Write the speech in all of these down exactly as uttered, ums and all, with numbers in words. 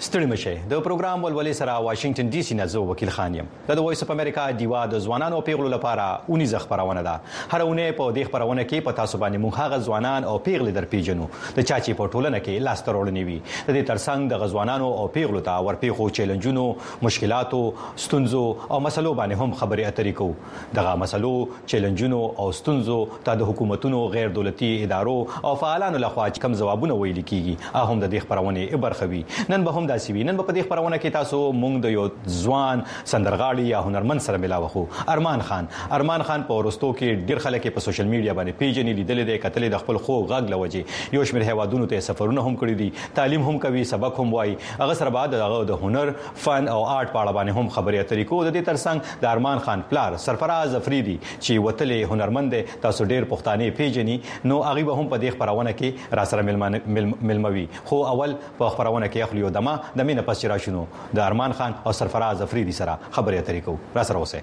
ستړي مشه د پروګرام ولولې سره واشنگټن ډي سي نه زه وکیل خان یم د وایس اف امریکا دیوا د ځوانانو او پیغلو لپاره اونیزه خبرونه ده هر اونۍ په دې خبرونه کې په تاسو باندې موږ هغه ځوانان او پیغلې در پیژنو د چا چې په ټولنه کې لاس ترورنی وي د دې ترڅنګ د غزوانانو او پیغلو ته ورپیغو چیلنجونو مشکلاتو ستونزو او مسلو باندې هم خبرې اترې کوو دغه مسلو چیلنجونو او ستونزو ته د حکومتونو غیر دولتي ادارو او فعالانو لخوا کم جوابونه ویل کیږي هم د دې خبرونه برخه وي نن به هم داسې وي نن په دې خبرونه کې تاسو مونږ د یو ځوان سندرغاړي یا هنرمند سره ملاوه خو ارمان خان ارمان خان په ورستو کې ډیر خلک په سوشل میډیا باندې پیژنې لیدل دي کتل د خپل خو غږ لوجي یو شمېر هوادونو ته سفرونه هم کړی دي تعلیم هم کوي سبق هم وایي هغه سره بعد د هنر فن او آرټ په اړه باندې هم خبرې اترې کوو د دې ترڅنګ د ارمان خان پلار سرفراز افریدي چې وتلې هنرمند تاسو ډیر پښتانه پیژنې نو هغه به هم په دې خبرونه کې را سره ملموي خو اول په خبرونه کې اخلي دما د مینه پس را شنو د ارمان خان او سرفراز افریدي سره خبرې اترې کوو را سره اوسه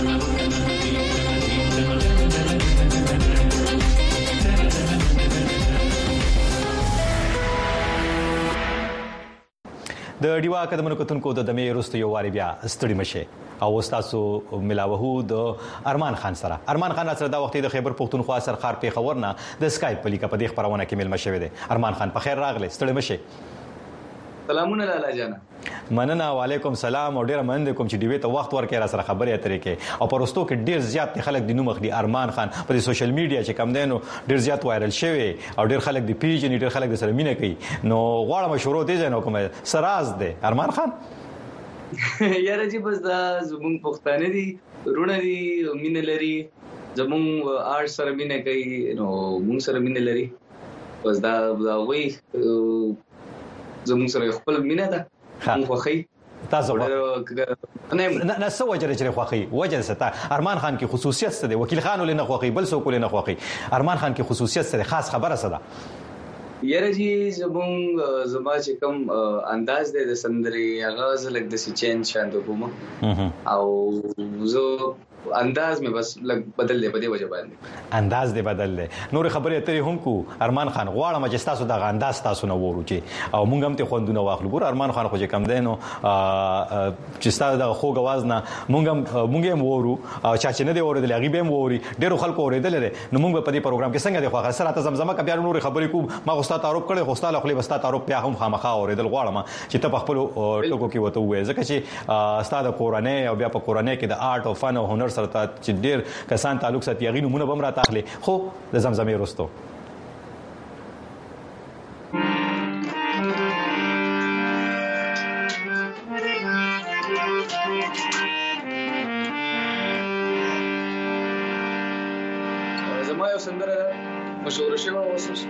د ډیوا قدمونو کتونکو د دمه رستو یو واری بیا ستړي مشه او تاسو ملاوهو د ارمان خان سره ارمان خان سره دا وخت د خیبر پښتونخوا سرخار په خبرنا د اسکایپ په لیکه په دې خبرونه کې مل مشه وي ارمان خان په خیر راغله ستړي مشه سلامونه لالا جانا مننه وعلیکم سلام او ډیر مننه کوم چې دیوې ته وخت ورکې را سره خبرې اترې کې او پرستو کې ډیر زیات خلک د نوم خدي ارمان خان په سوشل میډیا چې کم دینو ډیر زیات وایرل شوی او ډیر خلک د پیج ډیر خلک د سره مینه کوي نو غواړم شروع دي جنو کوم سراز دی ارمان خان یاره چې بس دا زمون پښتانه دي رونه دي مینه لري زمون آرټ سره مینه کوي نو مون سره مینه لري بس دا دا وای زمون سره خپل مینه ده مو خوخي تاسو نه نه سو وجه چې خوخي وجه ستا ارمان خان کې خصوصیت څه دی وکیل خان ولې نه خوخي بل څوک ولې نه خوخي ارمان خان کې خصوصیت څه دی خاص خبره څه ده یاره جی زمون زما چې کوم انداز دی د سندري هغه زلک د چینج شاند کوم او زه انداز مې بس لګ بدل دی په دې وجه باندې انداز دی بدل دی نور خبرې اترې هم کو ارمان خان غواړم چې تاسو د انداز تاسو نه وورو چې او مونږ هم ته خوندونه واخلو ګور ارمان خان خو چې کم دینو چې تاسو د خو غواز نه مونږ هم مونږ هم وورو او چا چې نه دی اوریدل هغه به هم ووري ډیرو خلکو اوریدل لري نو مونږ په دې پروګرام کې څنګه دی خو سره ته زمزمه کبي نور خبرې کو ما غوستا تعارف کړي غوستا خپل بستا تعارف بیا هم خامخا اوریدل غواړم چې ته په خپل ټکو کې وته وې ځکه چې استاد قرآنی او بیا په قرآنی کې د آرټ او فن او هنر سره چې ډیر کسان تعلق ساتي یغي نمونه بم را تاخلي خو د زمزمې رستو زما یو سندره مشهور شوه اوس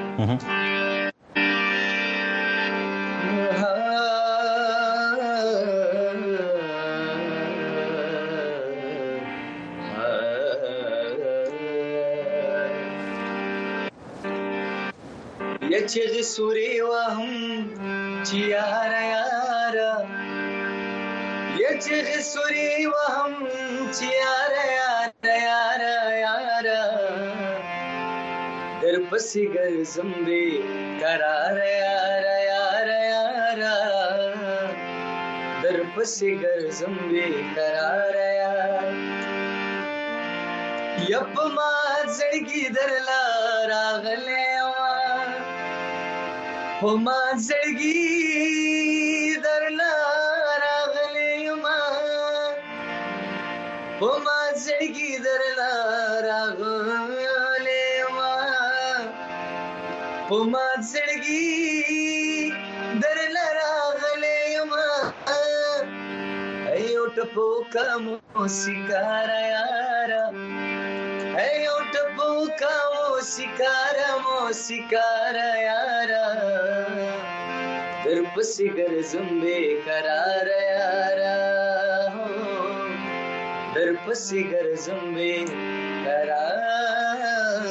چې سوري وهم چې یار یار چې سوري وهم چې یار یار یار در پسې ګرځم دې قرار یار یار یار در پسې ګرځم دې قرار یار یپ ما زړګي درلا راغله په ما زړګي درلا راغلی ما په ما زړګي درلا راغلی ما په ما زړګي درلا راغلی ما ایو ټپو کا موسیقار یار ایو ټپو کا موسیقار موسیقار یار در پسې ګرځم بے قرار یار در پسې ګرځم بے قرار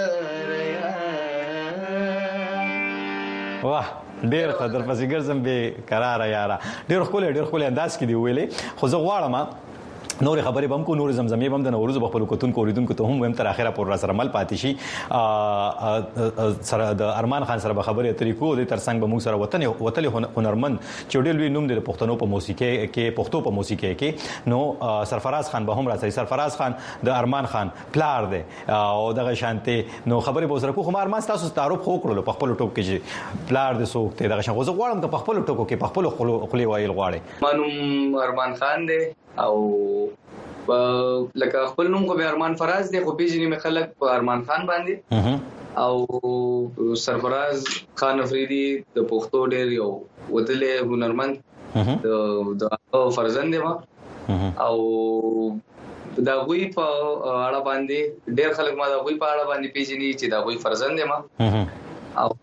یار واه ډیر ښه در پسې ګرځم بے قرار یار ډیر خپل ډیر خپل انداز کې دی ویلې خو زه غواړم نور خبرې بم کو نور زمزمې بم د نوروز بخپل کوتون کوریدونکو ته هم ويم تر اخره پر سره مل پاتې شي سره د ارمان خان سره خبرې طریقو د ترڅنګ به موږ سره وطن وتل هنرمند چوډل وی نوم د پښتنو په موسیقي کې پښتو په موسیقي کې نو سرفراز خان به هم راځي سرفراز خان د ارمان خان پلار دی او دغه شانته نو خبرې به سره کو خو ارمان تاسو تعارف خو کړل په خپل ټوک کې پلار د سوک ته دغه شان غوځ غواړم ته په خپل ټوکو کې په خپل خپل وایل غواړي مانوم ارمان خان دی او لکه خپل نوم کو به ارمان فراز دی خو پیژنې مې خلک په ارمان خان باندې او سرفراز خان افریدي د پښتو ډېر یو وتلې هنرمند د فرزند دی ما او دا غوي په اړه باندې ډېر خلک ما دا غوي په اړه باندې پیژنې چې دا غوي فرزند دی ما او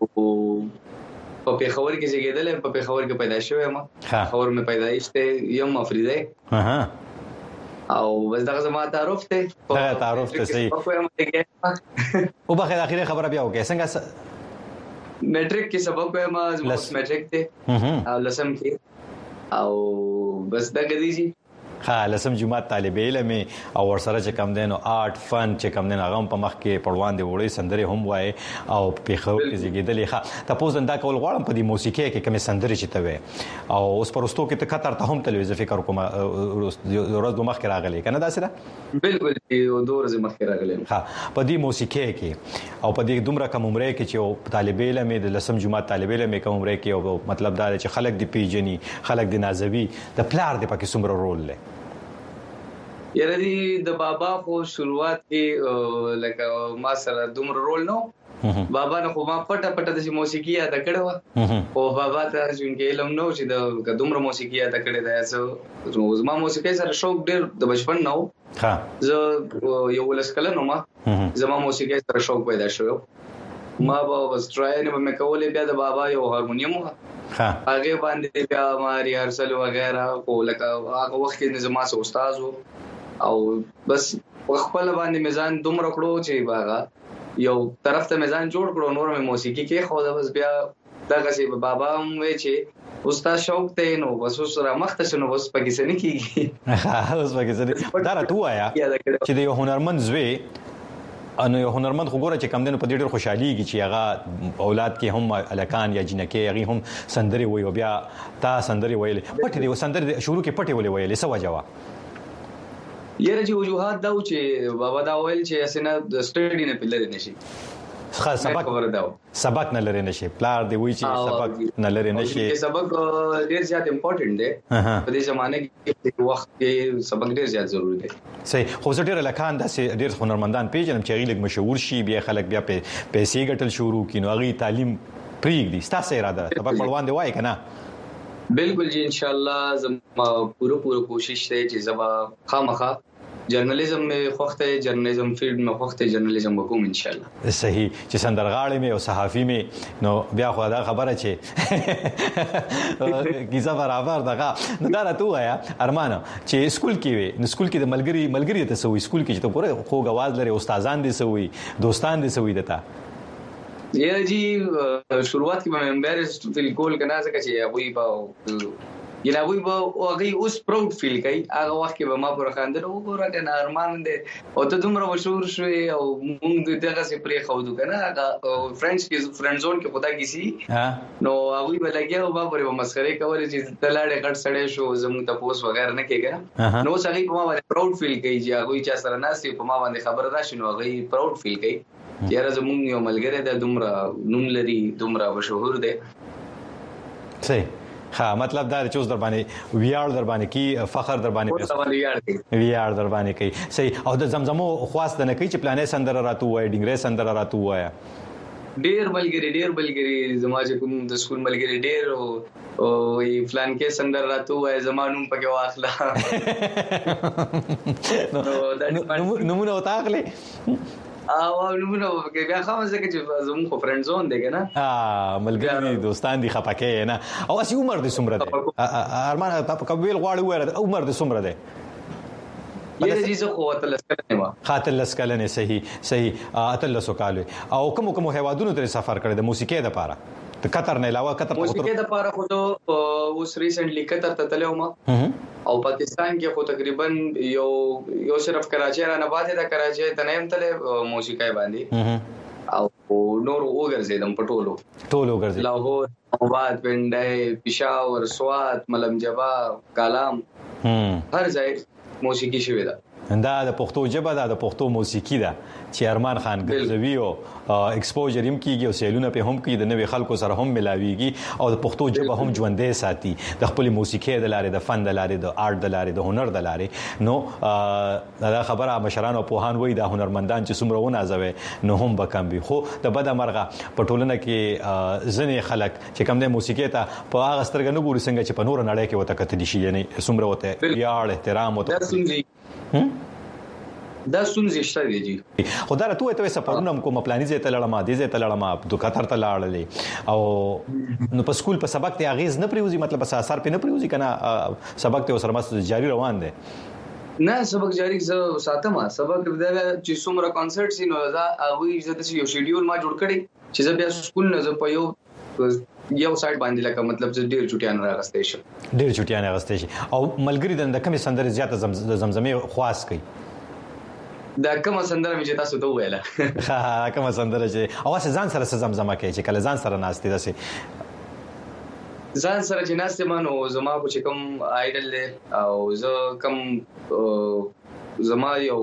په پیښور کې زیږیدل په پیښور کې پیدا شوی ما پیښور مې پیدایش ته یم افریدي او بس دغه زما تعارف ته دا تعارف ته صحیح او په اخر خبره بیا وکړه څنګه میټریک کې سبق وایم ما میټریک ته او لسم کې او بس دا غديږي ها لسم جمعه طالب علم او ورسره چې کم دین او آرټ فن چې کم دین هغه په مخ کې پړوان دی وړي سندري هم وای او په خو کې زیږیدلې ښه تاسو دا کول غواړم په دې موسیقي کې کوم سندري چې ته وې او اوس پرستو کې ته خطر ته هم تلوي فکر کوم ورځ د مخ کې راغلي کنه دا سره بالکل یو دور ز مخ کې راغلي ها په دې موسیقي کې او په دې دومره کم عمره کې چې طالب علم د لسم جمعه طالب علم کم عمره کې او مطلب دا چې خلک دی پیجني خلک دی نازوي د پلار دی پکې څومره رول لري یره دی د بابا خو شروعات کې لکه ما سره دومره رول نو بابا نه خو ما پټه پټه د موسیقي یاد کړو او بابا ته څنګه علم نو چې د دومره موسیقي یاد کړی دا څو روز ما موسیقي سره شوق ډیر د بچپن نو ها زه یو ولس کله نو ما زما موسیقي سره شوق پیدا شو ما به بس ټرای نه مې کولې بیا د بابا یو هارمونیم ها هغه باندې بیا ما ریهرسل وغیرہ کو لکه هغه وخت کې زما سره استاد وو او بس خپل باندې میزان دومره کړو چې باغه یو طرف ته میزان جوړ کړو نور مې موسیقي کې خو دا بس بیا دغه سي بابا مې چې استاد شوق ته نو بس سره مخته شنو بس پکې سن کیږي ها اوس پکې سن دا راته وایا چې د یو هنرمند زوی انو یو هنرمند خو ګوره چې کم دنو په دې ډېر خوشحاليږي چې هغه اولاد کې هم الکان یا جنکه هغه هم سندري وي او بیا تا سندري ویلې پټې دی سندري شروع کې پټې ولې ویلې څه وجوه یره چې وجوهات دا چې بابا دا ویل چې اسنه د سټډي نه پلر نشي خاص سبق سبق نه لري نشي پلار دی وی چې سبق نه لري نشي سبق ډیر زیات امپورټنت دی په دې زمانه کې وخت کې سبق ډیر زیات ضروری دی صحیح خو زه ډیر لکان داسې ډیر هنرمندان پیژنم چې غیلک مشهور شي بیا خلک بیا پیسې ګټل شروع کینو غي تعلیم پریږدي ستاسو اراده سبق بلوان دی وای کنه بالکل جی ان شاء الله زما پوره پوره کوشش دی چې زما خامخا جرنالیزم مې خوخته جرنالیزم فیلډ مې خوخته جرنالیزم وکوم ان شاء الله صحیح چې سندرغاړي مې او صحافي مې نو بیا خو دا خبره چې کیسه برابر دغه نو دا راته وایا ارمانه چې سکول کې وي نو سکول کې د ملګری ملګری ته سوي سکول کې چې ته پوره خو غواز لري استادان دي سوي دوستان دي سوي دتا یا جی شروعات کې مې امبارس فیل کول کنه ځکه چې وی په یلا وی به هغه اوس پراود فیل کوي هغه وخت کې به ما پر خاندل وګوره کنه ارمان دې او ته دومره مشهور شوی او موږ دغه سي پرې خو دو کنه هغه فرندز کې فرند زون کې خدا کیسي نو هغه به لګیا او ما پرې مسخره کولې چې تلاړې غټ سړې شو زموږ ته پوس وغیرہ نه کېږي نو څنګه په ما باندې پراود فیل کوي چې هغه چا سره ناسي په ما باندې خبر راشي نو هغه پراود فیل کوي یاره زموږ یو ملګری د دومره نوم لري دومره مشهور دی صحیح ها مطلب دا چې اوس در باندې ویار در باندې کی فخر در باندې ویار در باندې کوي صحیح او د زمزمو خواست نه کوي چې پلانې سندره راتو وای ډینګره سندره راتو وای ډیر ملګری ډیر ملګری زما چې کوم د سکول ملګری ډیر او ای فلان کې سندره راتو وای زمانوم پکې واخلا نو نمونه وتاخلي او نو نو کې بیا خامزه کې چې زموږ خو فرند زون دی کنه ها ملګری دوستان دي خپکه نه او اسی عمر دې سمره ده ارمان په قبیل غواړي وره عمر دې سمره ده یره جیزه خو اتل سکلنه ما خاطر لسکلنه صحیح صحیح اتل سوکاله او کوم کوم هیوادونو ته سفر کړی د موسیقي د پاره د قطر نه علاوه قطر موسیقي د پاره خو اوس ریسنټلی قطر ته تلو ما او پاکستان کې خو تقریبا یو یو صرف کراچي را نه باندې دا کراچي ته نیم تله موسیقي باندې او نور وګرځیدم په ټولو ټولو وګرځیدم لاهور آباد پنډای پېښور سوات ملم جواب کالام هر ځای موسیقي شوې ده دا د پښتو ژبه ده د پښتو موسیقي ده چې ارمان خان ګرځوي او ایکسپوجر هم کیږي او سیلونه په هم کې د نوې خلکو سره هم ملاويږي او د پښتو ژبه هم ژوندې ساتي د خپل موسیقي د لارې د فن د لارې د آرت د لارې د هنر د لارې نو دا خبره مشران او پوهان وایي د هنرمندان چې څومره ونازوي نو هم به کم وي خو د بده مرغه په ټولنه کې ځنې خلک چې کوم د موسیقي ته په هغه سترګه نه ګوري څنګه چې په نور نړۍ کې وته کتلی شي یعنی څومره وته یار احترام وته دا ستونزې شته دي جی خدای راته ته سفرونه کوم پلاني زه ته لړم دي زه ته لړم د قطر ته لاړلې او نو په سکول په سبق ته اغیز نه پریوزي مطلب په اثر په نه پریوزي کنه سبق ته سره مست جاری روان دي نه سبق جاری زه ساتم سبق دا چې څومره کانسرټ سي نو دا هغه چې یو شیډیول ما جوړ کړی چې زه بیا سکول نه زه په یو یو سایت باندې لکه مطلب چې ډیر چټیان راغستې شي ډیر چټیان راغستې شي او ملګری د کمې سندره زیاته زمزمه خواص کوي دا کومه سندره مې چې تاسو ته ویله ها کومه سندره چې اواز ځان سره زمزمه کوي چې کله ځان سره ناشتي دسي ځان سره چې ناشته مانو زما کو چې کوم آیډل او زه کوم زما یو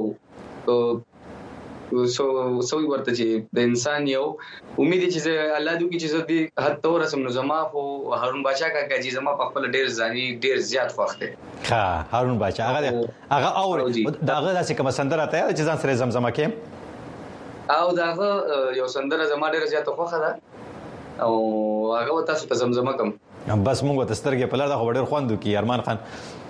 سو سوي ورته چې د انسان یو امید چې الله دې کې چې زه دې حد تور سم نو زما خو هارون بادشاہ کاکا چې زما په خپل ډیر ځاني ډیر زیات وخت دی ها هارون بادشاہ هغه هغه اور داغه داسې کوم سندره ته چې ځان سره زمزمه کوي او داغه یو سندره زما ډیر زیات خوخه ده او هغه تاسو ته زمزمه کوم بس موږ ته سترګې په لړ د ډیر خوندو کې ارمان خان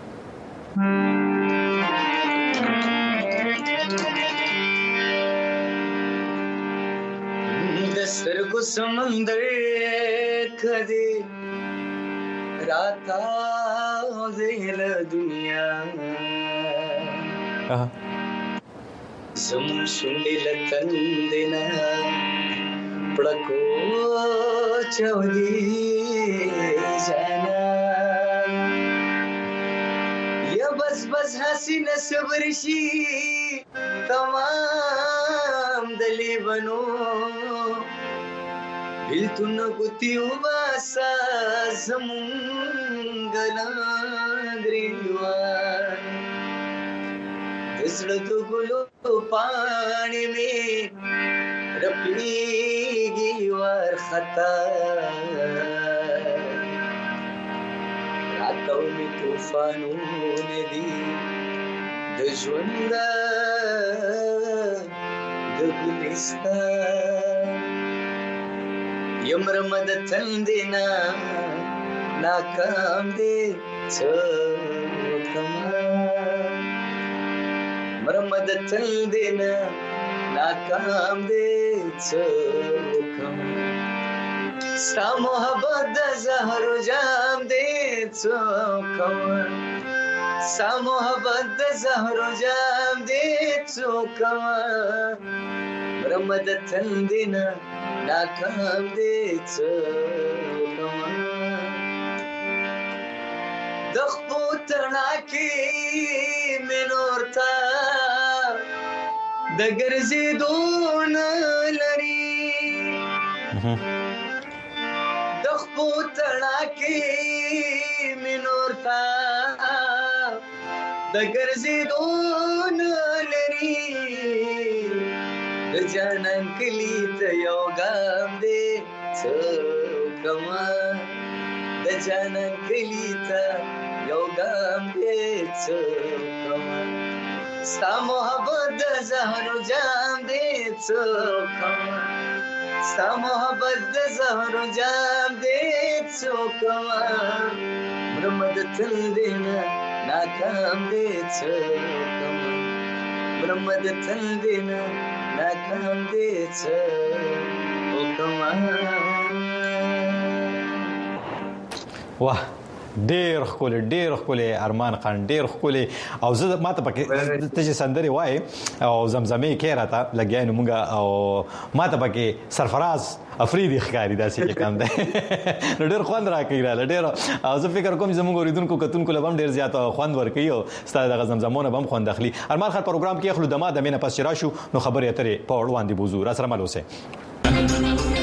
سترګو سمندر کدي راتا زهل دنیا زم شندل تندنا پړکو چودي جانا یا بس بس حسین صبر شي تمام دلی بنو بلتون گتیو باسا زمونگلا گریوان دزڑتو گلو پانی میں رپیگی وار خطا راتو میں توفانون دی دجوندہ دگلستان یمر مد تندینا ناکام دے چوکما مرمد تندینا ناکام دے چوکما ستا محبت دا زہر و جام دے چوکما ستا محبت دا زہر و جام دے چوکما مرمد تندینا ناکام دے چوکما دخپو ترناکی منورتا دگرزی دون لری دخپو ترناکی منورتا دگرزی دون لری جانان کلی ته یو ګام دې څوکما د جانان کلی ته یو ګام دې څوکما ستا محبت د زهر جام دې څوکما ستا محبت د زهر جام دې څوکما مرمد تل دینا ناکام دې څوکما مرمد تل دینا ناکام دے څوکما واه ډېر ښکلی ډېر ښکلی ارمان خان ډېر ښکلی او زه ماته پکې ته چې سندرې وایې او زمزمې کې راته لګیا نو مونږ او ماته پکې سرفراز افریدي ښکاري داسې چې کم دی نو ډېر خوند راکوي راله ډېر او زه فکر کوم زموږ اوریدونکو کتونکو له هم ډېر زیات خوند ورکوي او ستا دغه زمزمونه به هم خوند اخلي. ارمان خان پروګرام کې اخلو دما د مینه پس چې راشو نو خبرې اترې په وړاندې بوزو را سره مل اوسئ.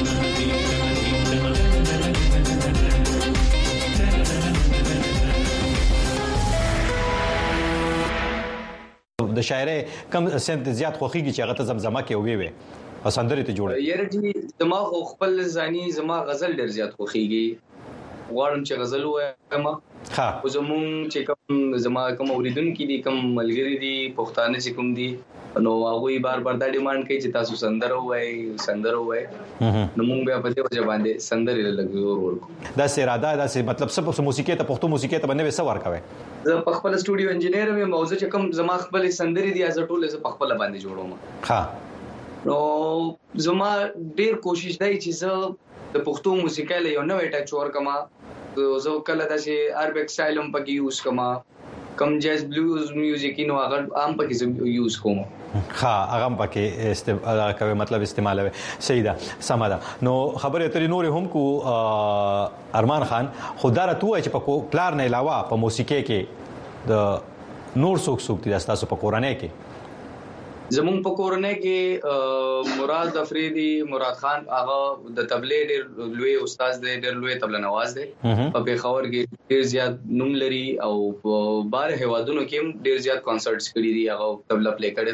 د شاعرۍ کم سنت زیات خوخيږي چې هغه ته زمزمه کې وي وي او سندرې ته جوړه یاره جی دماغ خپل ځاني زما غزل ډېر زیات خوخيږي غواړم چې غزل وایم ها او زمون چې کوم زما کوم اوریدونکو دي کوم ملګری دي پښتانه چې کوم دي نو هغه بار بار دا ډیماند کوي چې تاسو سندره وای سندره وای نو موږ بیا په دې وجه باندې سندره لګور ورکو دا سه اراده دا سه مطلب سب موسیقي ته پښتو موسیقي ته باندې وسه ورکوي. زه په خپل سټوډیو انجینیر مې موضوع چې کوم زما خپل سندري دي از ټول زه په خپل باندې جوړوم. ها نو زما ډیر کوشش دی چې زه د پښتو موسیقي له یو نوې ټچ ورکما زه کله د شي عربیک سټایل هم پکې یوز کما کم جاز بلوز میوزیک نو هغه هم پکې یوز کوم. ها هغه پکې استعمال کوي مطلب استعمالوي صحیح ده سم ده. نو خبره اترې نور هم کو ارمان خان خدای راته وای چې په پلار نه علاوه په موسیقي کې د نور څوک څوک دي تاسو په کورنۍ کې؟ زمون په کورنۍ کې مراد افریدي مراد خان هغه د تبلې ډېر لوی استاد دی ډېر لوی تبله نواز دی په پیښور کې ډېر زیات نوم لري او په بار هوادونو کې ډېر زیات کانسرټس کړي دي هغه تبله پلی کړی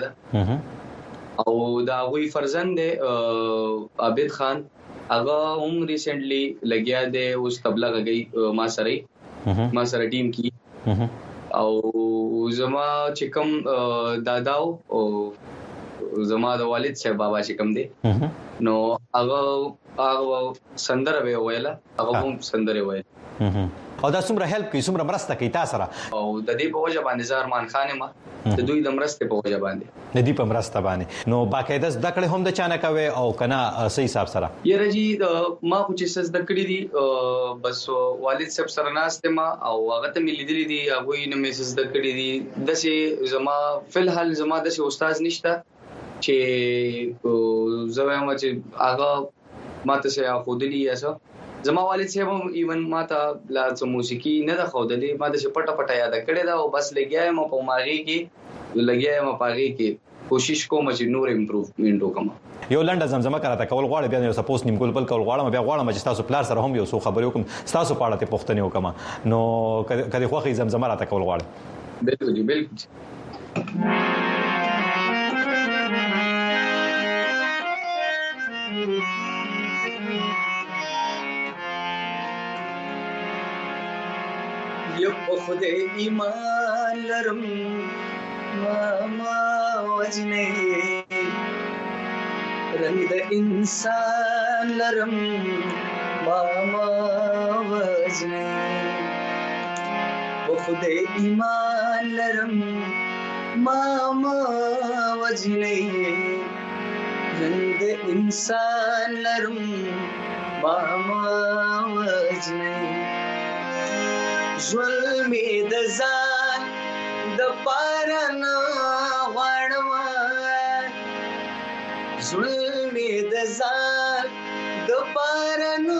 دا او دا غوي فرزند دی عابد خان هغه هم ریسنټلی لګیا دی اوس تبله غږی ما سره ما سره ټیم کې او زما چې کوم داداو او زما د والد صاحب بابا چې کوم دی نو هغه هغه سندره به ویله هغه هم سندره ویله او دا څومره هیلپ کوي څومره مرسته کوي تاسو سره او د دې په وجه باندې زه ارمان خان ما د دوی د مرسته په وجه باندې د دې په مرسته باندې نو باقاعده زده کړې هم د چانه کوي او کنه صحیح حساب سره یره جی ما خو چې زده کړې دي بس والد صاحب سره ناشته ما او هغه ته ملي دي دي هغه یې نه مې زده کړې دي د سه زما فلحال زما د سه استاد نشته چې زما چې هغه ماته سه خودلی یاسه زما والد صاحب هم ایون ماته لا څه موسیقي نه د خودلې ما د پټه پټه یاد کړې دا او بس لګیایم په ماغي کې لګیایم په پاغي کې کوشش کوم چې نور امپروومنت وکم. یو لنډه زمزمه کراته کول غواړم بیا یو سپوس نیمګول بل کول غواړم بیا غواړم چې تاسو پلار سره هم یو څو خبرې وکم تاسو په اړه ته پوښتنه وکم نو کله خو خې زمزمه راته کول غواړم. بالکل بالکل یو خدای ایمان لرم ما ما وجنه رنگ د انسان لرم ما ما وجنه او خدای ایمان لرم ما ما وجنه رنگ د انسان لرم ما ما وجنه ظلمي د ځان د پارنا غړم ظلمي د ځان د پارنا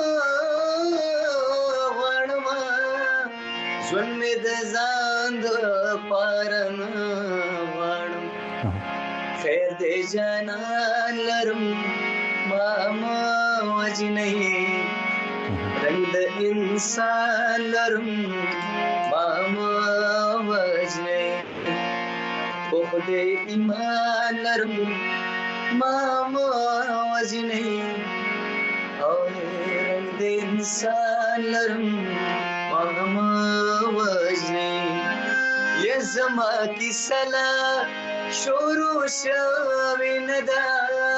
غړم ظلمي د ځان د پارنا غړم خیر دې جانان لرم ما ما وجنه رنگ د انسان لرم ما ما وجنه او خدای ایمان لرم ما ما وجنه او رنگ د انسان لرم ما ما وجنه یا زما کی سلا شروع شوی ندا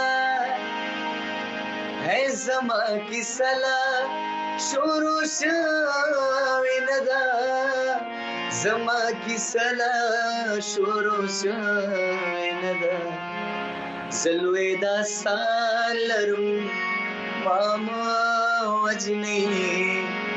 ہے زما کی سلا شروع شوی ندا زما کی سلا شروع شوی ندا زلوی دا سال لرم ما ما وجنه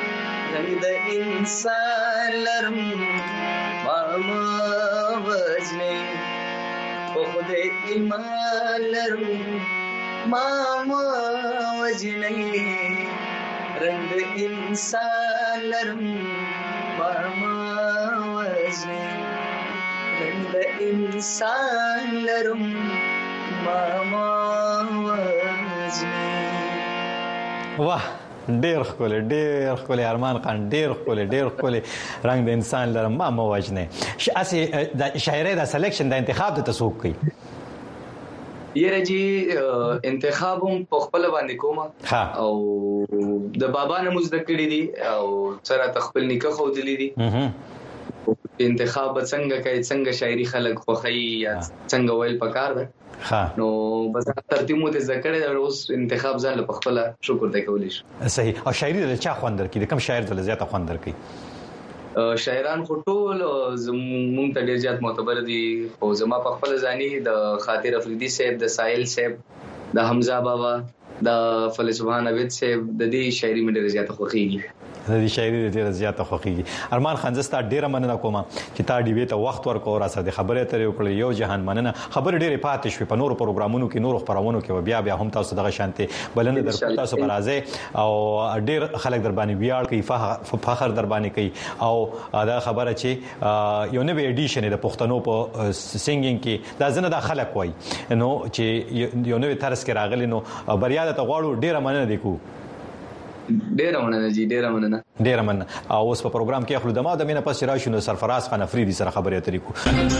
رنگ د انسان لرم ماما وجنه په خدای ایمان لرم ماما وجنه رنگ د انسان لرم ماما وجنه رنگ د انسان لرم ماما وجنه. واه ډیر ښکلی ډیر ښکلی ارمان خان ډیر ښکلی ډیر ښکلی رنګ د انسان لرم ما مه وژنې. هسې د شاعرۍ د سلیکشن د انتخاب د څوک کوي؟ یاره جی انتخاب هم په خپل باندې کوم او د بابا نه مو زده کړي دي او سره خپل نیکه ښودلي دي. انتخاب څنګه کوي څنګه شاعري خلک خوښوي یا څنګه ویل پکار ده نو بس ترتیب مو ته ذکر دی اوس انتخاب ځان په خپل شکر ته کولی شي. صحیح. او شاعري د چا خوند درکې د کوم شاعر د زیاته خوند درکې؟ شاعران خو ټول مونږ ته ډیر زیات معتبر دي او زما په خپل ځاني د خاطر افریدي صاحب د ساحل صاحب د حمزه بابا د فلسفان عبید صاحب د دې شاعري مې ډیر زیاته خوښیږي. د دې شاعري ډیر زیاته خوښیږي. ارمان خان زستا ډیره مننه کوم چې تا ډیبې ته وخت ورکو را سره د خبرې ترې وکړې. یو جهان مننه. خبر ډیره پاتې شوې په نورو پروګرامونو کې نورو خبرونو کې بیا بیا هم تاسو دغه شانتي بلنه در تاسو پر راځي او ډیر خلک در باندې ویاړ کوي فخر در باندې کوي او دا خبره چې یو نوې اډیشن د پښتنو په سینګینګ کې دا زنه د خلک وای نو چې یو نوې طرز کې راغلی نو بریا ته غواړو. ډیره مننه دی کو ډیره مننه جی ډیره مننه ډیره مننه. او اوس په پروګرام کې خپل دماغ د مینه پس راشو نو سرفراز خان افریدي سره خبرې اترې کو.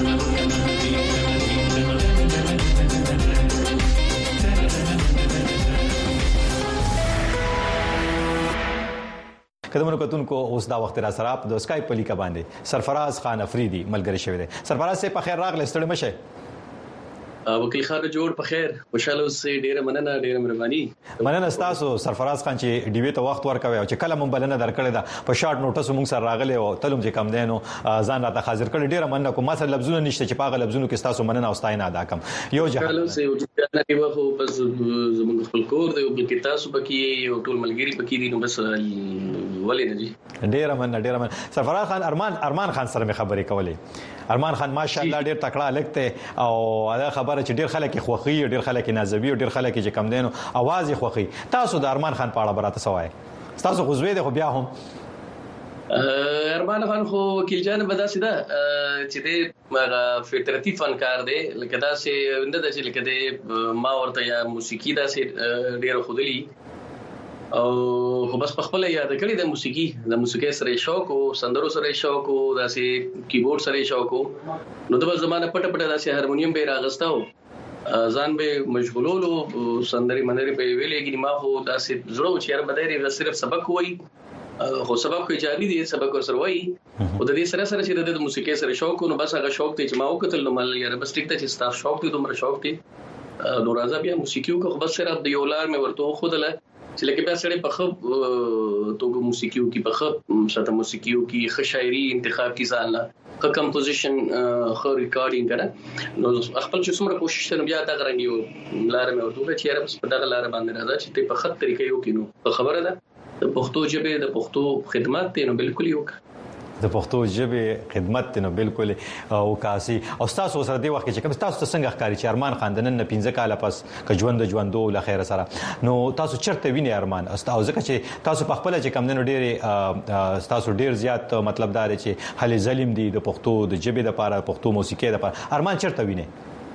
قدمونو کتونکو اوس دا وخت را سره د اسکایپ په لیکه باندې سرفراز خان افریدي ملګری شوی دی. سرفراز سه په خیر راغلی ستړي مشه. وکیل خان جوړ په خیر خوشاله اوسئ. ډیره مننه ډیره مهرباني. مننه تاسو سرفراز خان چې ډیوی ته وخت ورکوي او چې کله مونږ بلنه درکړې ده په شارټ نوټس مونږ سره راغلی او تلم چې کم دینو ځان راته حاضر کړی. ډیره مننه کوم. ما سره لفظونه نشته چې پاغه لفظونه کې تاسو مننه او ستاینه ادا کوم. یو جهان اوسئ او نه دی وخت بس زموږ خپل کور دی او بلکې تاسو پکې او ټول ملګری پکې دي نو بس ولې نه دي. ډیره مننه ډیره مننه. سرفراز خان ارمان ارمان خان سره مې خبرې کولې. ارمان خان ماشاءالله ډیر تکړه لګته او دا خبره چې ډیر خلک خوخي ډیر خلک نازوي ډیر خلک چې کم دینو आवाज یې خوخي. تاسو د ارمان خان په اړه براته سوای تاسو خو زوی دی خو بیا هم ارمان خان خو وکیل جان بداسي ده چې د فطرتي فنکار دی لکه دا چې نه د چې لکه د ما ورته یا موسیقي دا چې ډیر خودلی او خو بس په خپل یاد کړی د موسیقي د موسیقي سره شوق او سندرو سره شوق او داسې کیبورډ سره شوق نو د زمانه پټ پټ داسې هارمونیم به راغستاو ځان به مشغولولو سندري منري په ویلېږي ما خو داسې زړه چې یار بدایي صرف سبق وای خو سبق خو جاري دي سبق سره وای او د دې سره سره چې د موسیقي سره شوق نو بس هغه شوق ته چې ما وکتل نو مل یار بس ټیک ته چې ستاسو شوق دي دومره شوق دي نو راځه بیا موسیقي کو بس سره د یو لار مې ورته خودله چې لکه بیا سره په خب توګه موسیقي کې په خب شاته موسیقي کې ښه شاعري انتخاب کی ځان لا ښه کمپوزیشن ښه ریکارډینګ کړه نو خپل چې څومره کوشش وکړم بیا دا غرنیو لار مې ورته چې یاره بس په دغه لار باندې راځه چې په خط طریقې یو کینو خبره ده د پښتو ژبه د پښتو خدمت ته نو بالکل یو د پښتو ژبه خدمت ته نو بالکل او کاسي او تاسو سره دی وخت چې کوم تاسو څنګه ښکاری چې ارمان خان د نن پنځه کاله پس ک ژوند ژوندو ل خیر سره نو تاسو چرته ویني ارمان او ځکه چې تاسو په خپل چې کم نن ډېر تاسو ډېر زیات مطلب دار چې هلي ظلم دي د پښتو د ژبه د لپاره پښتو موسیقي د لپاره ارمان چرته ویني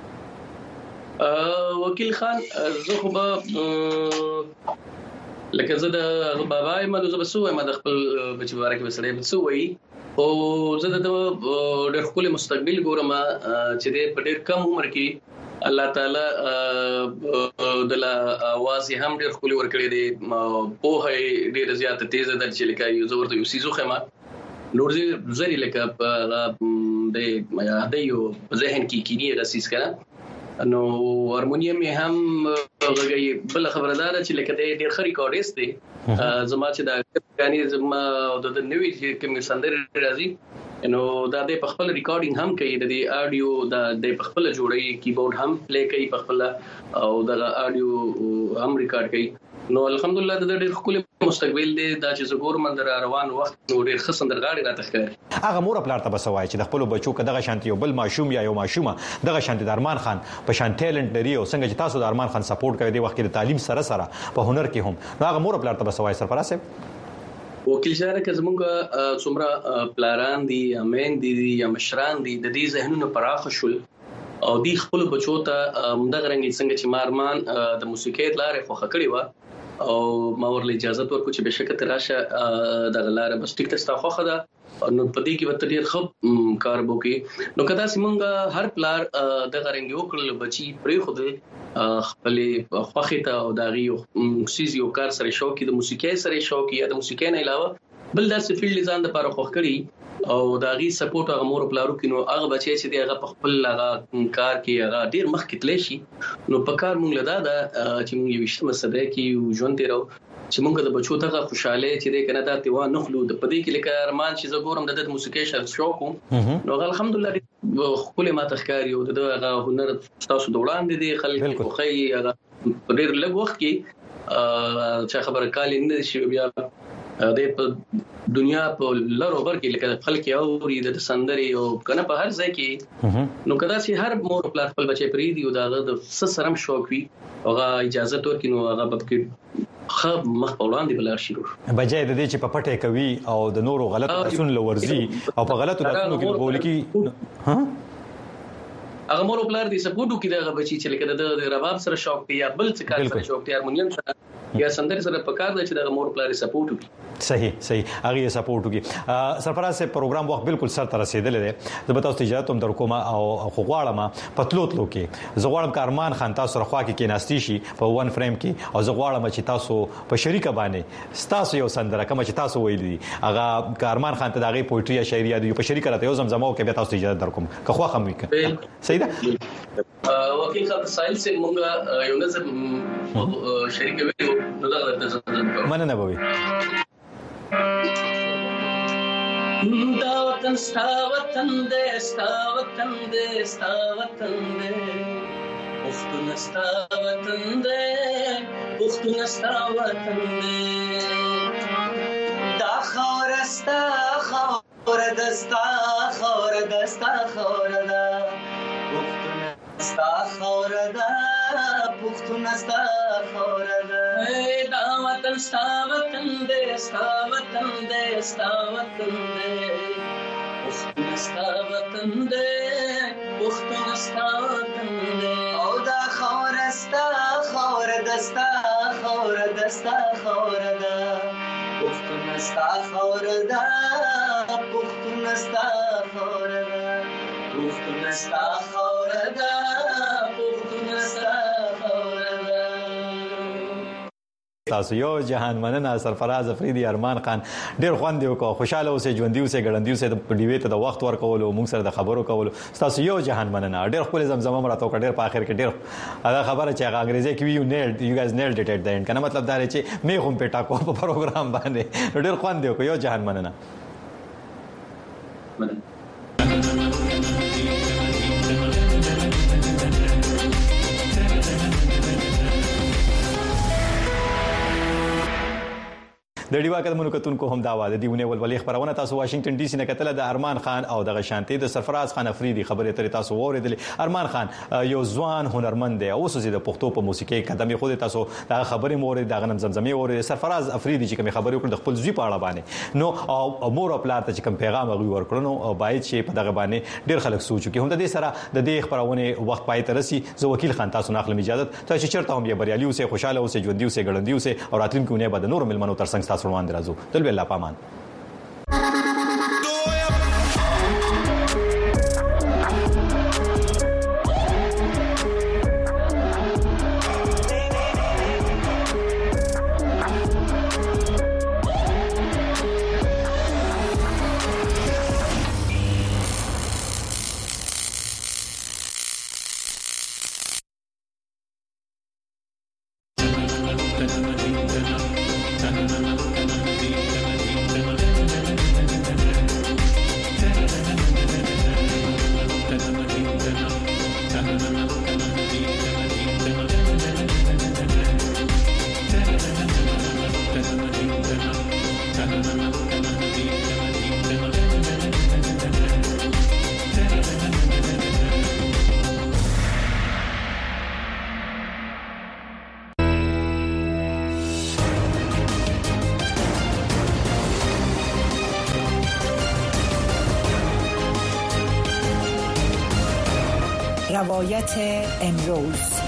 وکیل خان زه خو به لکه زه د بابا ما د زبسوې ما د خپل بچواره کې وسړې بسوې او زه د ډېر خپل مستقبل ګورم چې د ډېر کم عمر کې الله تعالی د لا आवाज هم ډېر خپل ورکړي دي په هي ډېر زیات تیز د چې لکه یو زور ته یو سيزو خما نور زری لکه د یادایو ذهن کې کینی راسیس کړه نو هارمونیم هم غږی بل خبردار چې لکه د ډېر خري کوډیس دی زما چې دا غاني زما د نوې کوم سندر راځي نو دا د خپل ریکارډینګ هم کوي د اډیو د خپل جوړي کیبورډ هم پلی کوي خپل او د اډیو هم ریکارډ کوي نو الحمدلله د ډېر خپل مستقبل دی دا چې زګور من در روان وخت نو ډېر خصن درغاړي راته ښکاري. هغه مور خپل ته بسوای چې د خپل بچو کداغه شانتي یو بل ماشوم یا یو ماشومه دغه شانتي د ارمان خان په شان ټیلنت لري او څنګه چې تاسو د ارمان خان سپورټ کوي د وخت کې د تعلیم سره سره په هنر کې هم نو هغه مور خپل ته بسوای سرفراز صاحب وکیل شهر کې زمونږ څومره پلاران دي یا مین دي یا مشران دي د دې ذهنونو پراخ شول او دی خپل بچو ته مدغه رنګ څنګه چې مارمان د موسیقي لارې خوخه کړی و او ما ورله اجازه ورکړه چې بشکره تراشه د لارې بس ټیک تستا خوخه ده نو په دې کې وته ډیر خب کار وکي نو کدا سیمونګه هر پلار د غرنګ یو کړل بچي پرې خوده خپل خوخه ته او داغي سيزي او کار سره شوقي د موسیقي سره شوقي یا د موسیقي نه علاوه بل درس فیلډ ځان د لپاره خوخ کړی او داغي سپورټ هغه مور پلارو کې نو هغه بچي چې دی هغه په خپل هغه کار کې هغه ډیر مخ کې تللی شي نو په کار مونږ لدا دا چې مونږ یو وشته صدې کې ژوند تیرو چې مونږ د بچو ته خوشاله چې دی کنه دا تیوا نخلو د پدې کې لکه ارمان چې زګورم د موسیقي شوق نو الحمدلله خپل ما تخکاری او د هغه هنر تاسو دوړان دي خلک خو خي هغه ډیر لږ وخت کې چې خبره کال نه شي بیا د دنیا په لارو بر کې لکه خلک اوري د سندري او کنه په هر ځای کې نو کدا چې هر مور خپل خپل بچي پری دی او دا د سسرم شوق وي هغه اجازه ورکړي نو هغه به کې خب مخ په وړاندې بلار شي بجای د دې چې په پټه کوي او د نورو غلطو تاسو لورزي او په غلطو تاسو کې بول کی ها هغه مور خپل دي سپورټو کې دا بچي چې لکه د رباب سره شوق دی یا بل څه کار سره شوق دی هارمونیم سره یا سندري سره پکار دی چې د مور خپل سپورټ وکړي صحیح صحیح هغه سپورټ وکړي سرفراز سے پروګرام وخت بالکل سر تر رسیدل دي زه به تاسو اجازه تم در کوم او غواړم پتلوت لوکي زه غواړم کارمان خان تاسو رخوا کې کیناستی شي په ون فریم کې او زه غواړم چې تاسو په شریک باندې تاسو یو سندره کوم چې تاسو ویلي هغه کارمان خان ته دغه پوئټری یا شاعري دی په شریک راته یو زمزمو کې به تاسو اجازه در کوم که خو خم وکړه صحیح ده وکیل صاحب سایل سے مونږ یو نظر شریک ویلو نو دا درته مننه بوي دا وطن ستا وطن دې ستا وطن دې ستا وطن دې پښتون ستا وطن دې پښتون ستا وطن دې دا خاور ستا خاور دستا خاور دستا خاور دا پښتون ستا خاور دا پښتون ستا خاور دا دا وطن ستا وطن دې ستا وطن دې ستا وطن دې پښتون ستا وطن دې پښتون ستا وطن دې او دا خاور ستا خاور دستا خاور دستا خاور دا پښتون ستا خاور دا پښتون ستا خاور دا پښتون ستا خاور دا پښتون ستا تاسو یو جهان مننه سرفراز افریدي ارمان خان ډیر خوند یو کو خوشاله اوسه ژوندۍ اوسه ګړندۍ اوسه د ډیوی ته د وخت ورکول او موږ سره د خبرو کول تاسو یو جهان مننه ډیر خپل زمزمه مراتو ډیر په اخر کې ډیر هغه خبره چې هغه انګریزي کې یو نیلډ یو گایز نیلډ اټ د اند کنه مطلب دا چې مې هم پټا کو په پروګرام باندې ډیر خوند یو کو یو جهان مننه د ډیوا کډمنو کتونکو هم دا واده دیونه ولولې خبرونه تاسو واشنگټن ډي سي نه کتل د ارمان خان او د غشانتي د سرفراز خان افریدي خبره تر تاسو اوریدلې ارمان خان یو ځوان هنرمند دی او اوس د پښتو په موسیقي قدمي خو تاسو دا خبره موري د غنم زمزمي او سرفراز افریدي چې کوم خبرې وکړ د خپل ځوی په اړه باندې نو او مور خپل ته چې کوم پیغام غوي ورکړنو او باید چې په دغه باندې ډیر خلک سوچو کې هم د دې سره د دې خبرونه وخت پای ته رسي زه وکیل خان تاسو ناخلم اجازه ته چې چرته هم یې بریالي اوسه خوشاله اوسه ژوندۍ اوسه ګړندۍ اوسه او راتلونکي نه بعد نور ملمنو تر څنګ تاسو روان درازو تل بالله پامان Thank you. روایت امروز.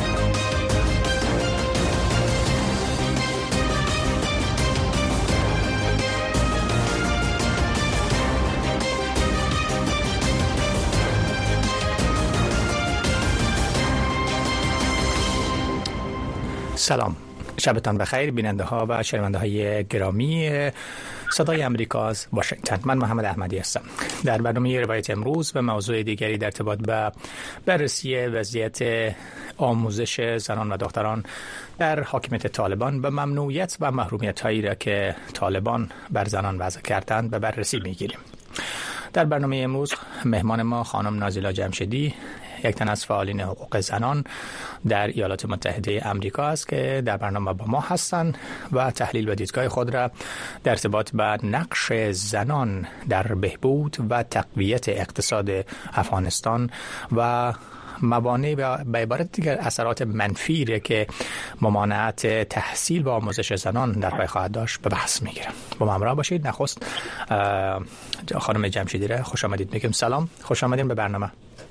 سلام، شبتان بخیر بیننده ها و شنونده های گرامی صدای امریکا از واشنگتن. من محمد احمدی هستم. در برنامه روایت امروز و موضوع دیگری در ارتباط به بررسی وضعیت آموزش زنان و دختران در حاکمیت طالبان و ممنوعیت و محرومیت هایی را که طالبان بر زنان وضع کردند به بررسی میگیریم. در برنامه امروز مهمان ما خانم نازیلا جمشیدی، یک تن از فعالین حقوق زنان در ایالات متحده آمریکا است که در برنامه با ما هستند و تحلیل و دیدگاه خود را در ارتباط به نقش زنان در بهبود و تقویت اقتصاد افغانستان و موانع و به عبارت دیگر اثرات منفی را که ممانعت تحصیل و آموزش زنان در پی خواهد داشت به بحث میگیرم. با ما همراه باشید. نخست خانم جمشیدی را خوش آمدید میگم. سلام، خوش آمدید به برنامه.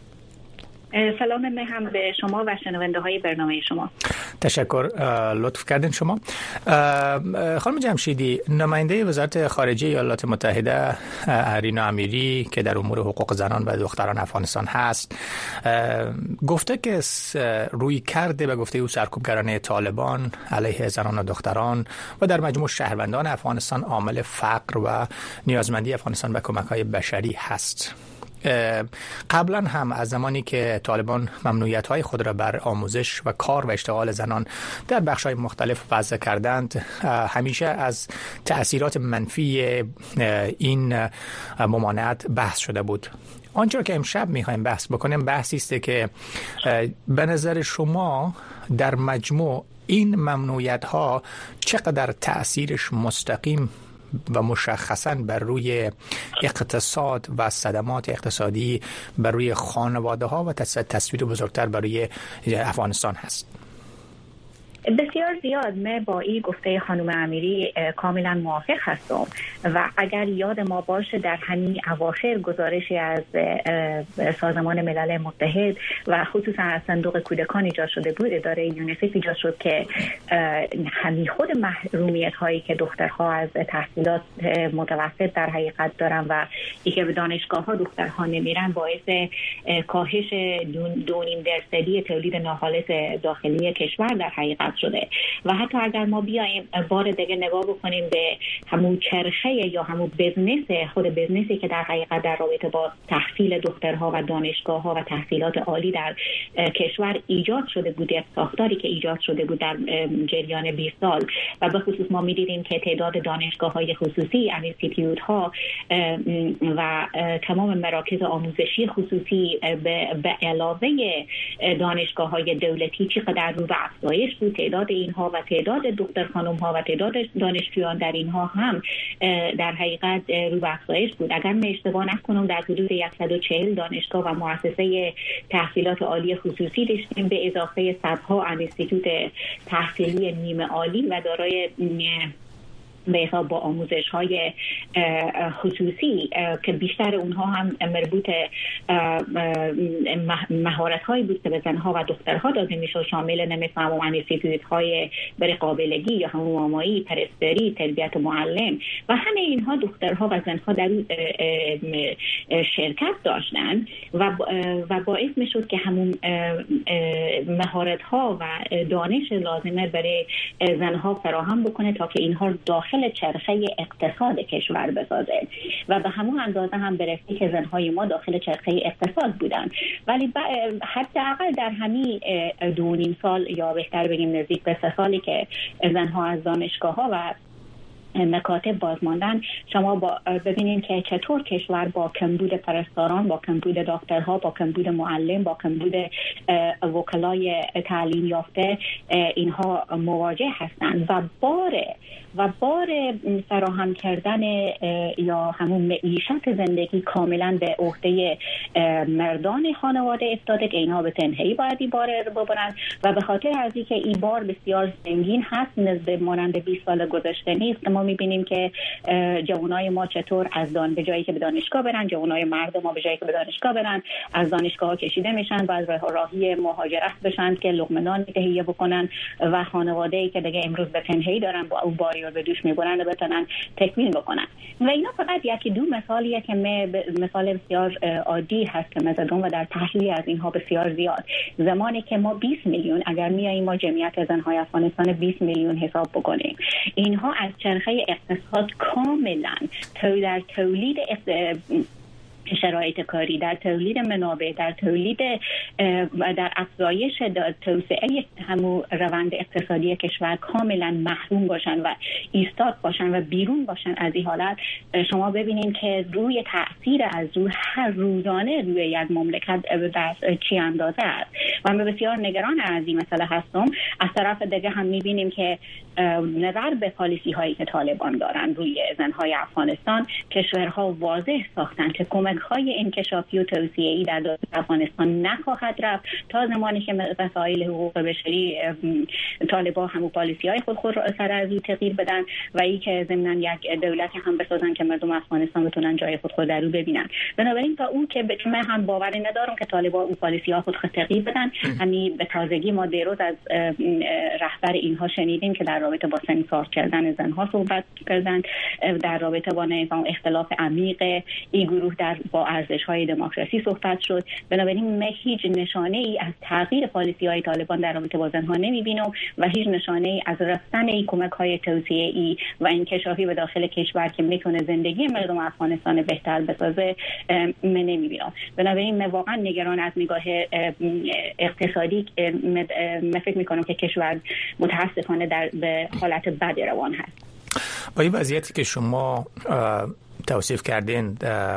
سلام هم به شما و شنونده های برنامه شما. تشکر، لطف کردین شما. خانم جمشیدی، نماینده وزارت خارجه ایالات متحده رینا امیری که در امور حقوق زنان و دختران افغانستان هست گفته که روی کرده به گفته او سرکوبگرانه طالبان علیه زنان و دختران و در مجموع شهروندان افغانستان عامل فقر و نیازمندی افغانستان به کمک‌های بشری هست. قبلا هم از زمانی که طالبان ممنوعیت‌های خود را بر آموزش و کار و اشتغال زنان در بخش‌های مختلف وضع کردند، همیشه از تأثیرات منفی این ممانعت بحث شده بود. آنچه که امشب می‌خوایم بحث بکنیم بحثی است که به نظر شما در مجموع این ممنوعیت‌ها چقدر تأثیرش مستقیم و مشخصاً بر روی اقتصاد و صدمات اقتصادی بر روی خانواده ها و تصویر بزرگتر برای افغانستان هست؟ بسیار زیاد. من با این گفته خانم امیری کاملا موافق هستم و اگر یاد ما باشه در همین اواخر گزارشی از سازمان ملل متحد و خصوصا از صندوق کودکان ایجاد شده بود، اداره یونیسف ایجاد شد که همین خود محرومیت هایی که دخترها از تحصیلات متوسط در حقیقت دارن و ای که به دانشگاه ها دخترها نمیرن باعث کاهش دو نیم درصدی تولید ناخالص داخلی کشور در حقیقت شده. و حتی اگر ما بیایم بار دیگه نگاه بکنیم به همون چرخه یا همون بزنس، خود بزنسی که در حقیقت در رابطه با تحصیل دخترها و دانشگاه ها و تحصیلات عالی در کشور ایجاد شده بود، ساختاری که ایجاد شده بود در جریان بیست سال و به خصوص ما می‌دیدیم که تعداد دانشگاه های خصوصی، انستیتیوت ها و تمام مراکز آموزشی خصوصی به علاوه دانشگاه های دولتی چقدر رو به افزایش بود. تعداد اینها و تعداد دختر خانم ها و تعداد دانشجویان در اینها هم در حقیقت رو به افزایش بود. اگر من اشتباه نکنم در حدود صد و چهل دانشگاه و مؤسسه تحصیلات عالی خصوصی داشتیم به اضافه صدها انستیتوت تحصیلی نیمه عالی و دارای به حساب با آموزش های خصوصی که بیشتر اونها هم مربوط مهارت هایی بود که به زنها و دخترها داده میشد، شامل نمیفهمم انستیتوت های برای قابلگی یا همون مامایی، پرستری، تربیت معلم و همه اینها دخترها و زنها در شرکت داشتن و و باعث میشد که همون مهارت ها و دانش لازمه برای زنها فراهم بکنه تا که اینها داخل چرخه اقتصاد کشور بسازه و به همون اندازه هم برسه که زنهای ما داخل چرخه اقتصاد بودن. ولی حداقل در همین دو نیم سال یا بهتر بگیم نزدیک به سه سالی که زنها از دانشگاه ها و مکاتب بازماندن، شما با ببینید که چطور کشور با کمبود پرستاران، با کمبود دکترها، با کمبود معلم، با کمبود وکلای تعلیم یافته اینها مواجه هستند و بار و بار فراهم کردن یا همون معیشت زندگی کاملا به عهده مردان خانواده افتاده که اینها به تنهایی باید این بار رو ببرن و به خاطر از اینکه این بار بسیار سنگین هست، نسبت مانند بیست سال گذشته نیست، ما ما میبینیم که جوانای ما چطور از دان به جایی که به دانشگاه برن، جوانای مرد ما به جایی که به دانشگاه برن از دانشگاه کشیده میشن و از راهی مهاجرت بشن که لقمه نان تهیه بکنن و خانواده‌ای که دیگه امروز به تنهایی دارن با اون باری رو به دوش میبرن و بتونن تکمیل بکنن. و اینا فقط یکی دو مثالیه که مثال بسیار عادی هست که مزدون و در تحلیل از اینها بسیار زیاد. زمانی که ما بیست میلیون اگر میاییم ما جمعیت زنهای افغانستان بیست میلیون حساب بکنیم، اینها از چرخه اقتصاد کاملا تو در تولید شرایط کاری، در تولید منابع، در تولید در افزایش توسعه همون روند اقتصادی کشور کاملا محروم باشن و ایستاد باشن و بیرون باشن از این حالت. شما ببینید که روی تأثیر از روی هر روزانه روی یک مملکت در چی اندازه است و من بسیار نگران از این مسئله هستم. از طرف دیگه هم میبینیم که نظر به پالیسی هایی که طالبان دارن روی زنهای افغانستان، کشورها واضح ساختن که کمک های انکشافی و توسعه‌ای در داخل افغانستان نخواهد رفت تا زمانی که مسائل حقوق بشری طالبان همون پالیسی های خود خود سر از تغییر بدن و ای که ضمن یک دولت هم بسازن که مردم افغانستان بتونن جای خود خود در رو ببینن. بنابراین تا اون که من هم باور ندارم که طالبان اون پالیسی ها خود خود تغییر بدن. همین به تازگی ما دیروز از رهبر اینها شنیدیم که در رابطه با سنسور کردن زنها صحبت کردن، در رابطه با نظام اختلاف عمیق این گروه در با ارزش‌های دموکراسی صحبت شد. بنابراین من هیچ نشانه ای از تغییر پالیسی‌های طالبان در رابطه با زنها نمی‌بینم و هیچ نشانه ای از رفتن این کمک‌های توسعه‌ای و انکشافی به داخل کشور که میتونه زندگی مردم افغانستان بهتر بسازه من نمی‌بینم. بنابراین من واقعا نگران از نگاه اقتصادی من فکر می‌کنم که کشور متأسفانه در به حالت بد روان هست. با این وضعیتی که شما توصیف کردین،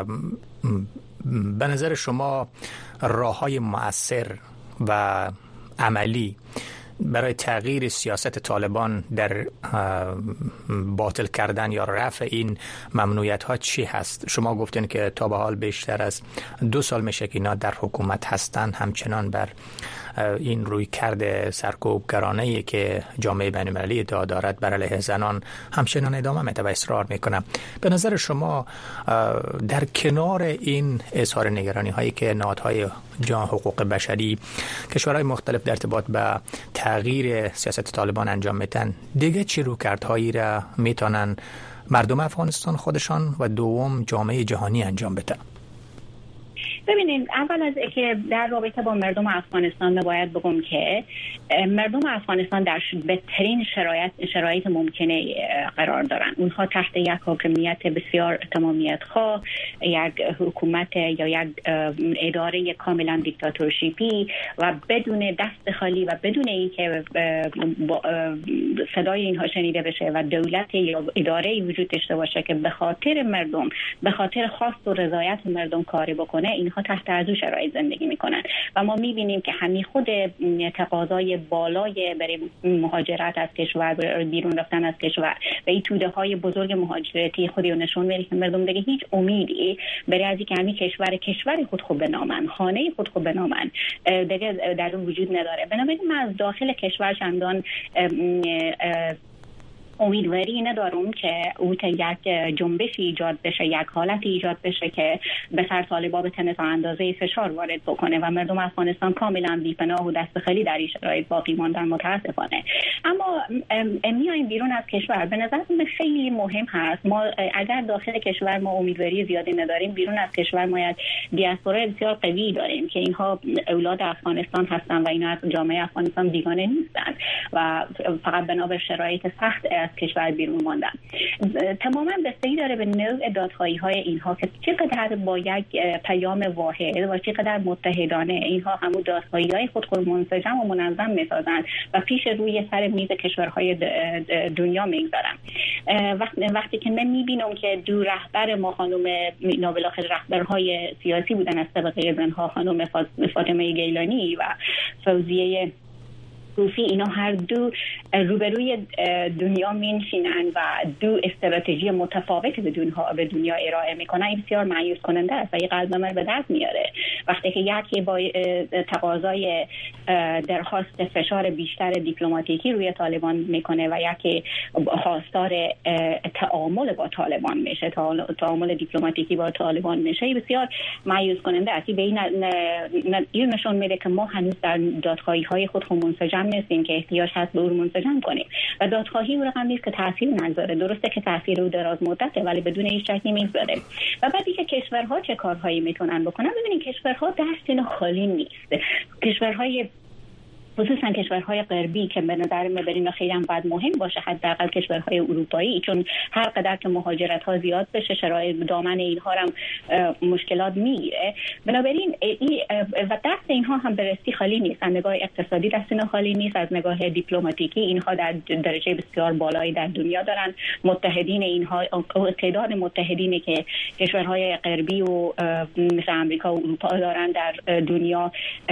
به نظر شما راه‌های مؤثر و عملی برای تغییر سیاست طالبان در باطل کردن یا رفع این ممنوعیت‌ها چی هست؟ شما گفتین که تا به حال بیشتر از دو سال میشه که اینا در حکومت هستن، همچنان بر این روی کرده سرکوبگرانه‌ای که جامعه بین‌المللی ادعا دارد بر علیه زنان همچنان ادامه میده و اصرار میکنه. به نظر شما در کنار این اظهار نگرانی هایی که نهادهای جامعه حقوق بشری کشورهای مختلف در ارتباط به تغییر سیاست طالبان انجام میدن، دیگه چی رویکردهایی را میتونن مردم افغانستان خودشان و دوم جامعه جهانی انجام بدن؟ ببینید، اول از اینکه در رابطه با مردم افغانستان باید بگم که مردم افغانستان در بهترین شرایط شرایط ممکنه قرار دارن. اونها تحت یک حاکمیت بسیار تمامیت خواه، یک حکومت یا یک اداره کاملا دیکتاتورشیپی و بدون دست خالی و بدون اینکه صدای اینها شنیده بشه و دولت یا اداره وجود داشته باشه که به خاطر مردم، به خاطر خواست و رضایت مردم کاری بکنه، اینها تحت از اون شرایط زندگی میکنن و ما میبینیم که همین خود تقاضای بالای برای مهاجرت از کشور، بیرون رفتن از کشور و این توده های بزرگ مهاجرتی خودی رو نشون میده که مردم دیگه هیچ امیدی برای از اینکه همین کشور کشور خود خود بنامن، خانه خود خود بنامن دیگه در اون وجود نداره. بنابراین من از داخل کشور چندان امیدواری ندارم که اون که یک جنبشی ایجاد بشه، یک حالتی ایجاد بشه که به سر طالبان بتونه تا اندازه فشار وارد بکنه و مردم افغانستان کاملا بی‌پناه و دست خالی در این شرایط باقی ماندن متاسفانه. اما میایم بیرون از کشور، به نظر من خیلی مهم هست ما اگر داخل کشور ما امیدواری زیادی نداریم، بیرون از کشور ما یک دیاسپورا بسیار قوی داریم که اینها اولاد افغانستان هستن و اینا از جامعه افغانستان بیگانه نیستن و فقط بنا به شرایط سخت از کشور بیرون ماندن. تماما بستگی داره به نوع دادخواهی های اینها که چقدر با یک پیام واحد و چقدر متحدانه اینها همون دادخواهی های خود خود منسجم و منظم میسازن و پیش روی سر میز کشورهای دنیا میگذارن. وقتی وقتی که من میبینم که دو رهبر ما خانم نابلاخر رهبرهای سیاسی بودن از طبقه زنها، خانم فاطمه گیلانی و فوزیه روفی، اینا هر دو روبروی دنیا می‌نشینن و دو استراتژی متفاوت به دنیا به دنیا ارائه میکنن. این بسیار مایوس کننده است و این قلب من به دست میاره وقتی که یکی با تقاضای درخواست فشار بیشتر دیپلماتیکی روی طالبان میکنه و یکی خواستار تعامل با طالبان میشه، تعامل دیپلماتیکی با طالبان میشه، بسیار مایوس کننده است. به این این نشون میده که ما هنوز در دادخواهی های خود منسجم نیستیم که احتیاج هست به اون منسجم کنیم و دادخواهی او رقم نیست که تاثیر نگذاره. درسته که تاثیر او دراز مدته ولی بدون هیچ شکی میگذاره. و بعد اینکه کشورها چه کارهایی میتونن بکنن، ببینید کشورها دست اینا خالی نیست. کشورهای خصوصا کشورهای غربی که به نظر من برای خیلی هم باید مهم باشه، حداقل کشورهای اروپایی، چون هر قدر که مهاجرت‌ها زیاد بشه شرایط دامن اینها هم مشکلات میگیره. بنابراین این و دست اینها هم برستی خالی نیست. از نگاه اقتصادی دست اینها خالی نیست، از نگاه دیپلماتیکی اینها در درجه بسیار بالایی در دنیا دارن. متحدین اینها، تعداد متحدینی که کشورهای غربی و مثل آمریکا و اروپا دارن در دنیا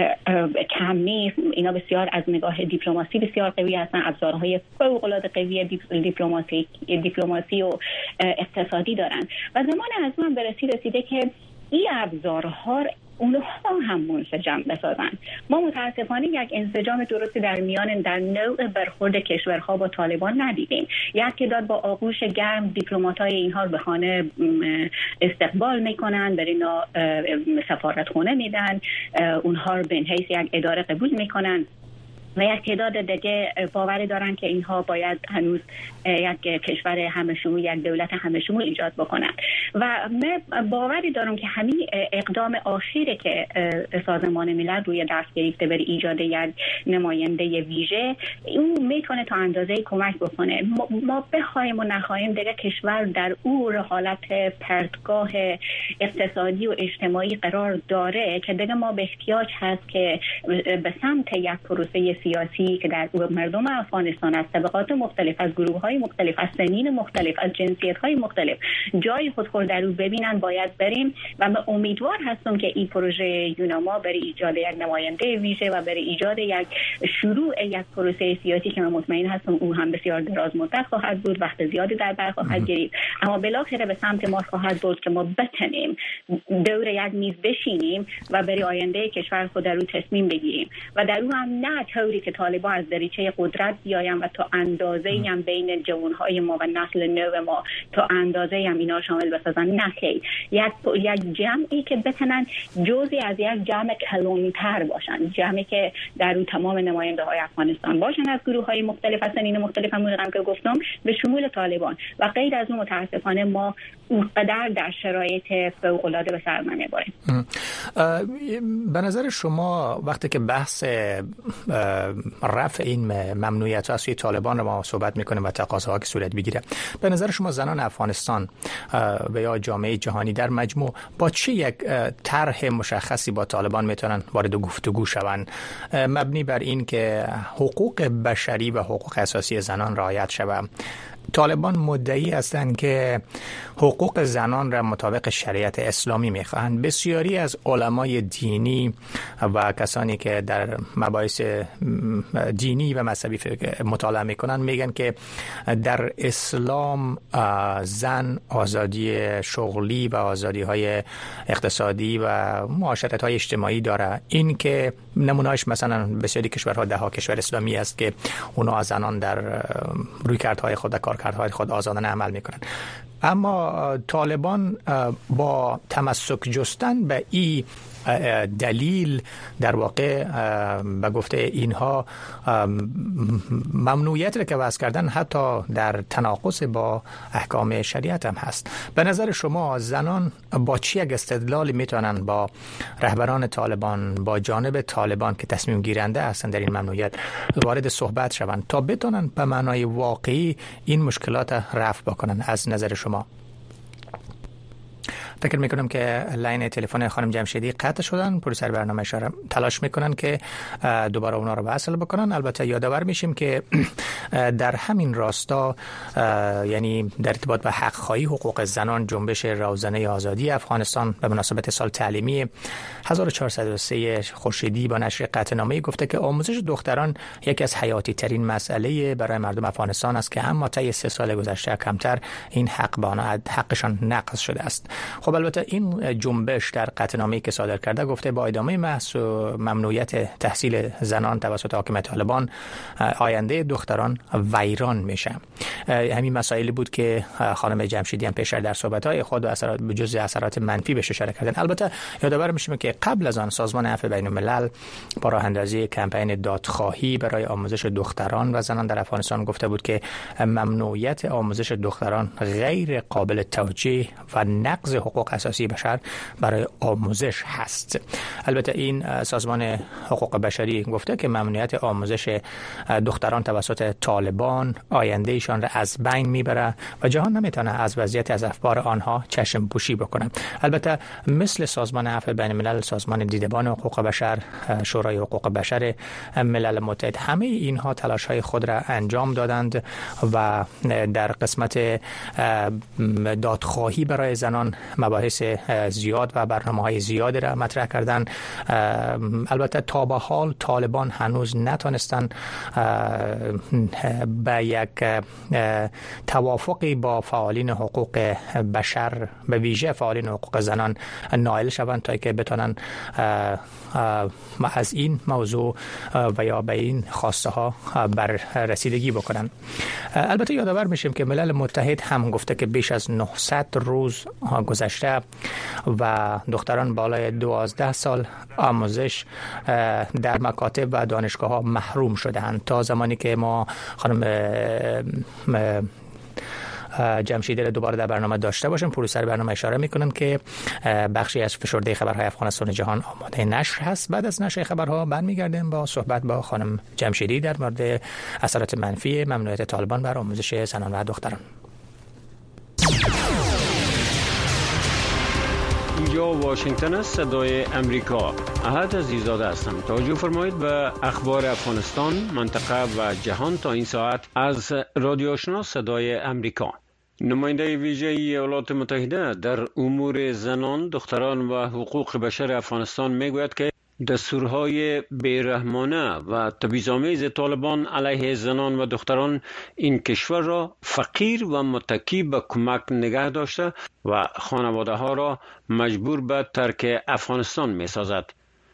کم نیست. اینا بسیار از نگاه دیپلماسی بسیار قوی هستن، ابزارهای فوق العاده قوی دیپلماسی دیپلماسی و اقتصادی دارن و زمان از اون برسید رسیده که این ابزارها اونها هم منسجم بسازن. ما متاسفانه یک انسجام درستی در میان در نوع برخورد کشورها با طالبان ندیدیم. یک تعداد با آغوش گرم دیپلمات‌های اینها رو به خانه استقبال میکنن، در اینا سفارتخونه میدن، اونها رو به حیث یک اداره قبول میکنن و یک تعداد دیگه باوری دارن که اینها باید هنوز یک کشور همه‌شمول، یک دولت همه‌شمول ایجاد بکنن. و من باوری دارم که همین اقدام آخری که سازمان ملل روی دست گرفته برای ایجاد یک نماینده ویژه، اون میتونه تا اندازه‌ای کمک بکنه. ما بخوایم و نخواهیم دیگه کشور در اون حالت پرتگاه اقتصادی و اجتماعی قرار داره که دیگه ما به احتیاج هست که به سمت یک پروسه سیاسی که در مردم افغانستان از طبقات مختلف، از گروه‌های مختلف، از سنین مختلف، از جنسیت‌های مختلف جای خودخور در او ببینن باید بریم و من امیدوار هستم که این پروژه یوناما برای ایجاد یک نماینده ویژه و برای ایجاد یک شروع یک پروسه سیاسی که من مطمئن هستم او هم بسیار دراز مدت خواهد بود، وقت زیادی در بر خواهد گرفت، اما بالاخره به سمت ما خواهد بود که ما بتونیم دور یک میز بشینیم و برای آینده کشور خود در او تصمیم بگیریم و در او هم نه طوری که طالبان از دریچه قدرت بیاین و تا اندازه‌ای هم بین جوانهای ما و نسل نو ما تا اندازه‌ای هم اینا شامل بسازن. نه خیر، یک یک جمعی که بتونن جزئی از یک جمع کلان‌تر باشن، جمعی که در اون تمام نماینده‌های افغانستان باشن از گروه‌های مختلف، از سنین مختلف، همون رقم که گفتم به شمول طالبان و غیر از اون. متاسفانه ما اونقدر در شرایط فوق‌العاده به سر نمیبریم. به نظر شما وقتی که بحث رفع این ممنوعیت از سوی طالبان رو ما صحبت میکنیم و تقاضاها که صورت بگیره، به نظر شما زنان افغانستان و یا جامعه جهانی در مجموع با چه یک طرح مشخصی با طالبان میتونن وارد گفتگو شوند مبنی بر این که حقوق بشری و حقوق اساسی زنان رعایت شود؟ طالبان مدعی هستند که حقوق زنان را مطابق شریعت اسلامی میخواهند. بسیاری از علمای دینی و کسانی که در مباحث دینی و مذهبی مطالعه میکنن میگن که در اسلام زن آزادی شغلی و آزادی های اقتصادی و معاشرت های اجتماعی داره. این که نمونهش مثلا بسیاری کشورها، ده ها کشور اسلامی است که اونا زنان در رویکردهای خود کارکردهای خود آزادانه عمل میکنن. اما طالبان با تمسک جستن به این دلیل در واقع به گفته اینها ممنوعیت را که وضع کردن حتی در تناقض با احکام شریعت هم هست. به نظر شما زنان با چی یک استدلال میتونن با رهبران طالبان، با جانب طالبان که تصمیم گیرنده هستن در این ممنوعیت وارد صحبت شوند تا بتونن به معنای واقعی این مشکلات رفع بکنن؟ از نظر شما فکر میکنم که لاین تلفن خانم جمشیدی قطع شدن. پروسر برنامه اشاره تلاش میکنن که دوباره اونا رو وصل بکنن. البته یادآور میشیم که در همین راستا، یعنی در ارتباط به حق خواهی حقوق زنان، جنبش راهزنه آزادی افغانستان به مناسبت سال تعلیمی هزار و چهارصد و سه خورشیدی با نشر قطعنامه گفته که آموزش دختران یکی از حیاتی ترین مسئله برای مردم افغانستان است که اما طی سه سال گذشته کمتر این حق به آنها حقشان نقض شده است. خب خب البته این جنبش در قطعنامه‌ای که صادر کرده گفته با ادامه بحث و ممنوعیت تحصیل زنان توسط حاکم طالبان آینده دختران ویران میشه. همین مسائلی بود که خانم جمشیدی هم پیشتر در صحبت‌های خود و اثرات به جزء اثرات منفی بهش اشاره کردن. البته یادآور میشیم که قبل از آن سازمان عفو بین‌الملل با راه اندازی کمپین دادخواهی برای آموزش دختران و زنان در افغانستان گفته بود که ممنوعیت آموزش دختران غیر قابل توجیه و نقض حقوق اساسی بشر برای آموزش هست. البته این سازمان حقوق بشری گفته که ممنوعیت آموزش دختران توسط طالبان آینده ایشان را از بین میبره و جهان نمیتونه از وضعیت از افبار آنها چشم پوشی بکنه. البته مثل سازمان عفو بین‌الملل، سازمان دیدبان حقوق بشر، شورای حقوق بشر ملل متحد، همه اینها تلاش‌های خود را انجام دادند و در قسمت دادخواهی برای زنان مباحث زیاد و برنامه‌های زیادی را مطرح کردند. البته تا به حال طالبان هنوز نتونستن به یک توافقی با فعالین حقوق بشر به ویژه فعالین حقوق زنان نائل شوند تا که بتونن از این موضوع و یا به این خواسته ها بر رسیدگی بکنن. البته یادآور میشیم که ملل متحد هم گفته که بیش از نهصد روز گذشته و دختران بالای دوازده سال آموزش در مکاتب و دانشگاه ها محروم شده‌اند تا زمانی که ما خانم جمشیدی را دوباره در برنامه داشته باشیم. پروسر برنامه اشاره میکنن که بخشی از فشرده خبرهای افغانستان جهان آماده نشر هست. بعد از نشر خبرها برمیگردیم با صحبت با خانم جمشیدی در مورد اثرات منفی ممنوعیت طالبان بر آموزش زنان و دختران. اینجا واشنگتن است، صدای امریکا. احد عزیزاده هستم. توجه فرمایید به اخبار افغانستان، منطقه و جهان تا این ساعت از رادیو آشنا صدای امریکا. نماینده ویژه ایالات متحده در امور زنان، دختران و حقوق بشر افغانستان میگوید که دستورهای بیرحمانه و تبعیض‌آمیز طالبان علیه زنان و دختران این کشور را فقیر و متکی به کمک نگه داشته و خانواده ها را مجبور به ترک افغانستان می سازد.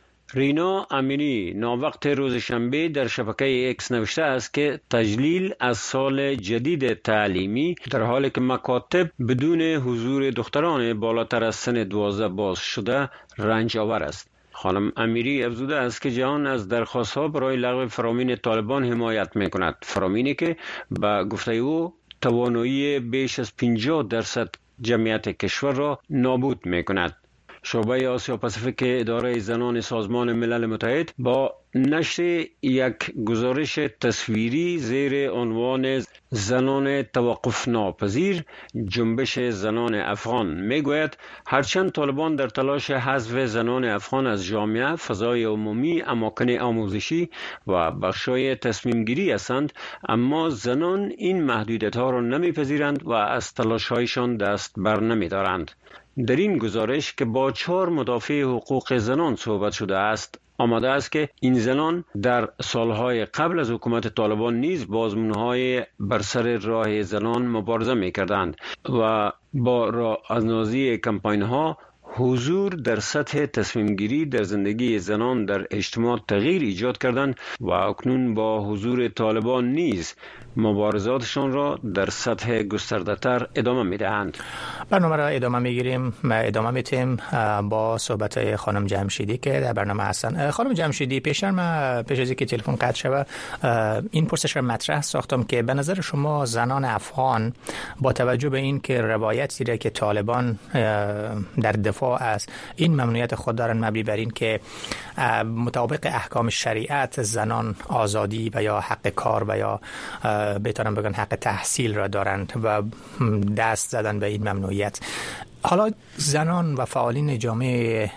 رینا امیری ناوقت روز شنبه در شبکه اکس نوشته است که تجلیل از سال جدید تعلیمی در حالی که مکاتب بدون حضور دختران بالاتر از سن دوازده باز شده رنج آور است. خانم امیری افزوده است که جهان از درخواست‌ها برای لغو فرامین طالبان حمایت می‌کند. فرامینی که به گفته او توانایی بیش از پنجاه درصد جمعیت کشور را نابود می‌کند. شعبه آسیا پاسیفیک اداره زنان سازمان ملل متحد با نشر یک گزارش تصویری زیر عنوان زنان توقف ناپذیر جنبش زنان افغان میگوید هرچند طالبان در تلاش حذف زنان افغان از جامعه، فضای عمومی، اماکن آموزشی و بخشای تصمیم گیری هستند، اما زنان این محدودیت ها را نمیپذیرند و از تلاش هایشان دست بر نمیدارند. در این گزارش که با چهار مدافع حقوق زنان صحبت شده است، آمده است که این زنان در سالهای قبل از حکومت طالبان نیز با آزمون‌های بر سر راه زنان مبارزه می‌کردند و با راه اندازی کمپاین‌ها حضور در سطح تصمیم گیری در زندگی زنان در اجتماع تغییر ایجاد کردند و اکنون با حضور طالبان نیز مبارزاتشان را در سطح گسترده‌تر ادامه می‌دهند. برنامه را ادامه می‌گیریم، ادامه می‌تیم با صحبت خانم جمشیدی که در برنامه هستن. خانم جمشیدی، پیشتر من پیش از اینکه تلفن قطع شود این پرسش را مطرح ساختم که به نظر شما زنان افغان با توجه به این که روایتی را که طالبان در دفاع از این ممنوعیت خود دارن مبنی بر این که مطابق احکام شریعت زنان آزادی و یا حق کار و یا بهترم بگن حق تحصیل را دارند و دست زدن به این ممنوعیت، حالا زنان و فعالین جامعه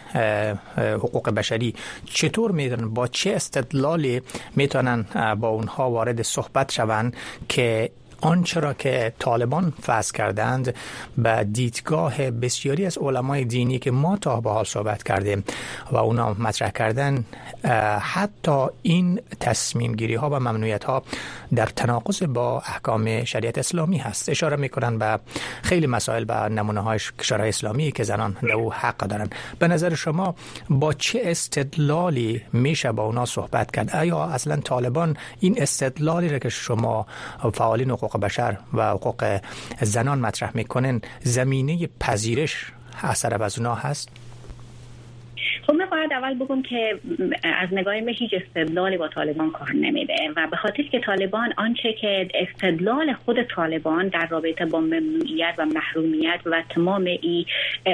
حقوق بشری چطور میدونن، با چه استدلالی میتونن با اونها وارد صحبت شوند که آنچه را که طالبان فحص کردند به دیدگاه بسیاری از علمای دینی که ما تا به حال صحبت کردیم و اونا مطرح کردن، حتی این تصمیم گیری ها و ممنوعیت ها در تناقض با احکام شریعت اسلامی هست. اشاره میکنن به خیلی مسائل و نمونه های کشورهای اسلامی که زنان در او حق دارن. به نظر شما با چه استدلالی میشه با اونا صحبت کرد؟ آیا اصلا طالبان این استدلالی را که شما فعالین حقوق بشر و حقوق زنان مطرح میکنن زمینه پذیرش اثر از اونا هست؟ خب من باید اول بگم که از نگاه من هیچ استدلالی با طالبان کار نمیده و به خاطر که طالبان آنچه که استدلال خود طالبان در رابطه با ممنوعیت و محرومیت و تمام ای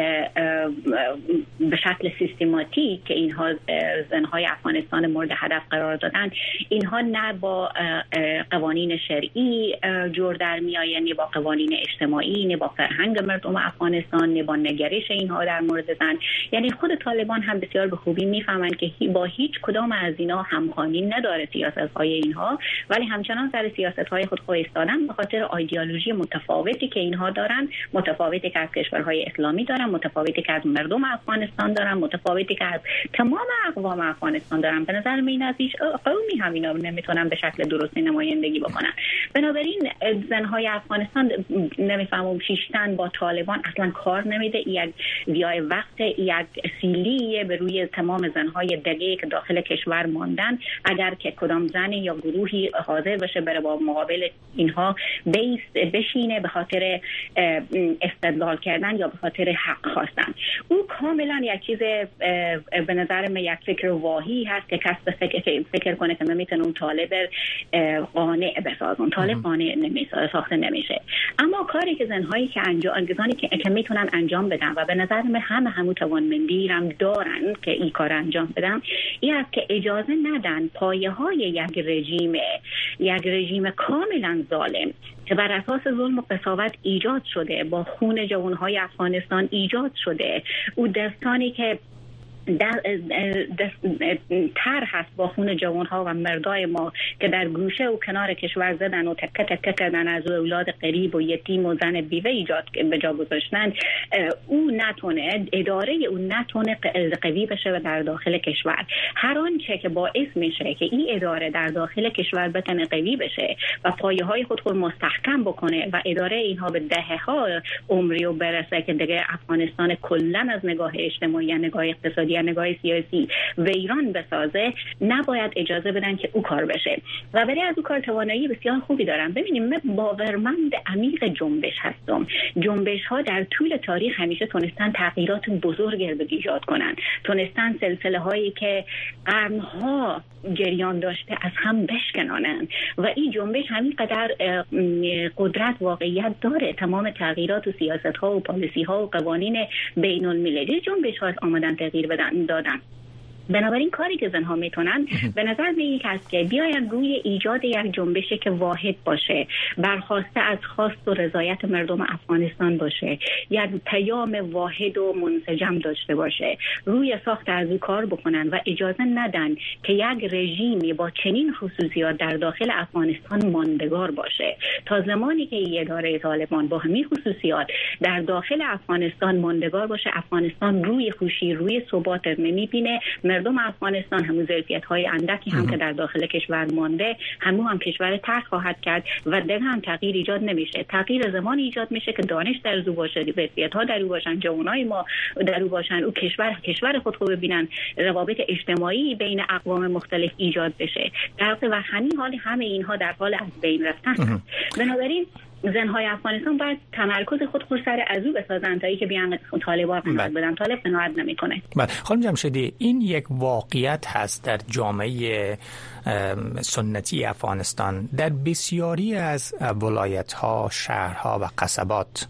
به شکل سیستماتیک که اینها زنهای افغانستان مورد هدف قرار دادن، اینها نه با قوانین شرعی جور در میآید، نه با قوانین اجتماعی، نه با فرهنگ مردم افغانستان، نه با نگرش اینها در مورد زن. یعنی خود طالبان هم بسیار به خوبی میفهمند که با هیچ کدام از اینا همخوانی نداره سیاست‌های اینها، ولی همچنان سر سیاست‌های خود خود ایستادن به خاطر ایدئولوژی متفاوتی که اینها دارن، متفاوتی که از کشورهای اسلامی دارن، متفاوتی که از مردم افغانستان دارن، متفاوتی که از تمام اقوام افغانستان دارن. به نظر من از هیچ قومی هم اینا نمیتونن به شکل درستی نمایندگی بکنن. بنابراین زنهای افغانستان نمیفهمم شیشتن با طالبان اصلا کار نمیده. یک ضیاع وقت، یک سیلی به روی تمام زنهای دیگه که داخل کشور ماندن. اگر که کدام زن یا گروهی حاضر بشه بره با مقابل اینها بیست بشینه به خاطر استدلال کردن یا به خاطر حق خواستن، او کاملا یک چیز به نظر من یک فکر واهی هست که کس به فکر, فکر کنه که نمیتونه اون طالب قانع بسازه. اون طالب قانع نمیشه، ساخته نمیشه. اما کاری که زنهایی که انجام زنی که, که میتونن انجام بدن و به نظر من همه همون توانمندی هم دارن که این کار انجام بدن، این است که اجازه ندن پایه های یک رژیم یک رژیم کاملا ظالم که بر اساس ظلم و قساوت ایجاد شده، با خون جوانهای افغانستان ایجاد شده، او دستانی که در تر هست با خون جوانها و مردای ما که در گوشه و کنار کشور زدن و تکه تکه کردن، از اولاد غریب و یتیم و زن بیوه ایجاد به جا گذاشتن، او نتونه اداره او نتونه قوی بشه و در داخل کشور هر آنچه که باعث میشه که این اداره در داخل کشور بتونه قوی بشه و پایه های خود خود مستحکم بکنه و اداره اینها به دهه ها عمری و برسه که دیگه افغانستان کلا از نگاه اجتماعی، نگاه اقتصادی، نگاه سیاسی ویران بسازه، نباید اجازه بدن که او کار بشه و برای از او کار توانایی بسیار خوبی دارم. ببینیم من باورمند عمیق جنبش هستم. جنبش ها در طول تاریخ همیشه تونستن تغییرات بزرگ رو ایجاد کنن، تونستن سلسله هایی که قرنها جریان داشته از هم بشکنانن و این جنبش همینقدر قدرت واقعیت داره. تمام تغییرات و سیاست ها و پالیسی ها و قوانین بین المللی جنبش ها آمدن تغییر بدن دادن. بنابراین کاری که زنها میتونن به نظر میاد هست که بیاین روی ایجاد یک جنبشی که واحد باشه، برخواسته از خواست و رضایت مردم افغانستان باشه، یک پیام واحد و منسجم داشته باشه، روی ساخت از او کار بکنن و اجازه ندن که یک رژیمی با چنین خصوصیات در داخل افغانستان ماندگار باشه. تا زمانی که این اداره طالبان با همین خصوصیات در داخل افغانستان ماندگار باشه، افغانستان روی خوشی، روی ثبات نمیبینه. مردم افغانستان همون ظرفیت‌های اندکی هم که در داخل کشور مانده، همون هم کشور ترک خواهد کرد و دیگه هم تغییر ایجاد نمیشه. تغییر زمانی ایجاد میشه که دانش در او باشه، ظرفیت‌ها در او باشن، جوانای ما در او باشن، او کشور کشور خود رو ببینن، روابط اجتماعی بین اقوام مختلف ایجاد بشه. در واقع و همین حال همه اینها در حال از بین رفتن. بنابراین زنهای افغانستان باید تمرکز خود خود سر از او بسازن تا ای که بیان طالبان قناعت بدن. طالب قناعت نمیکنه. بله خانم جمشیدی، این یک واقعیت هست در جامعه سنتی افغانستان. در بسیاری از ولایت‌ها، شهرها و قصبات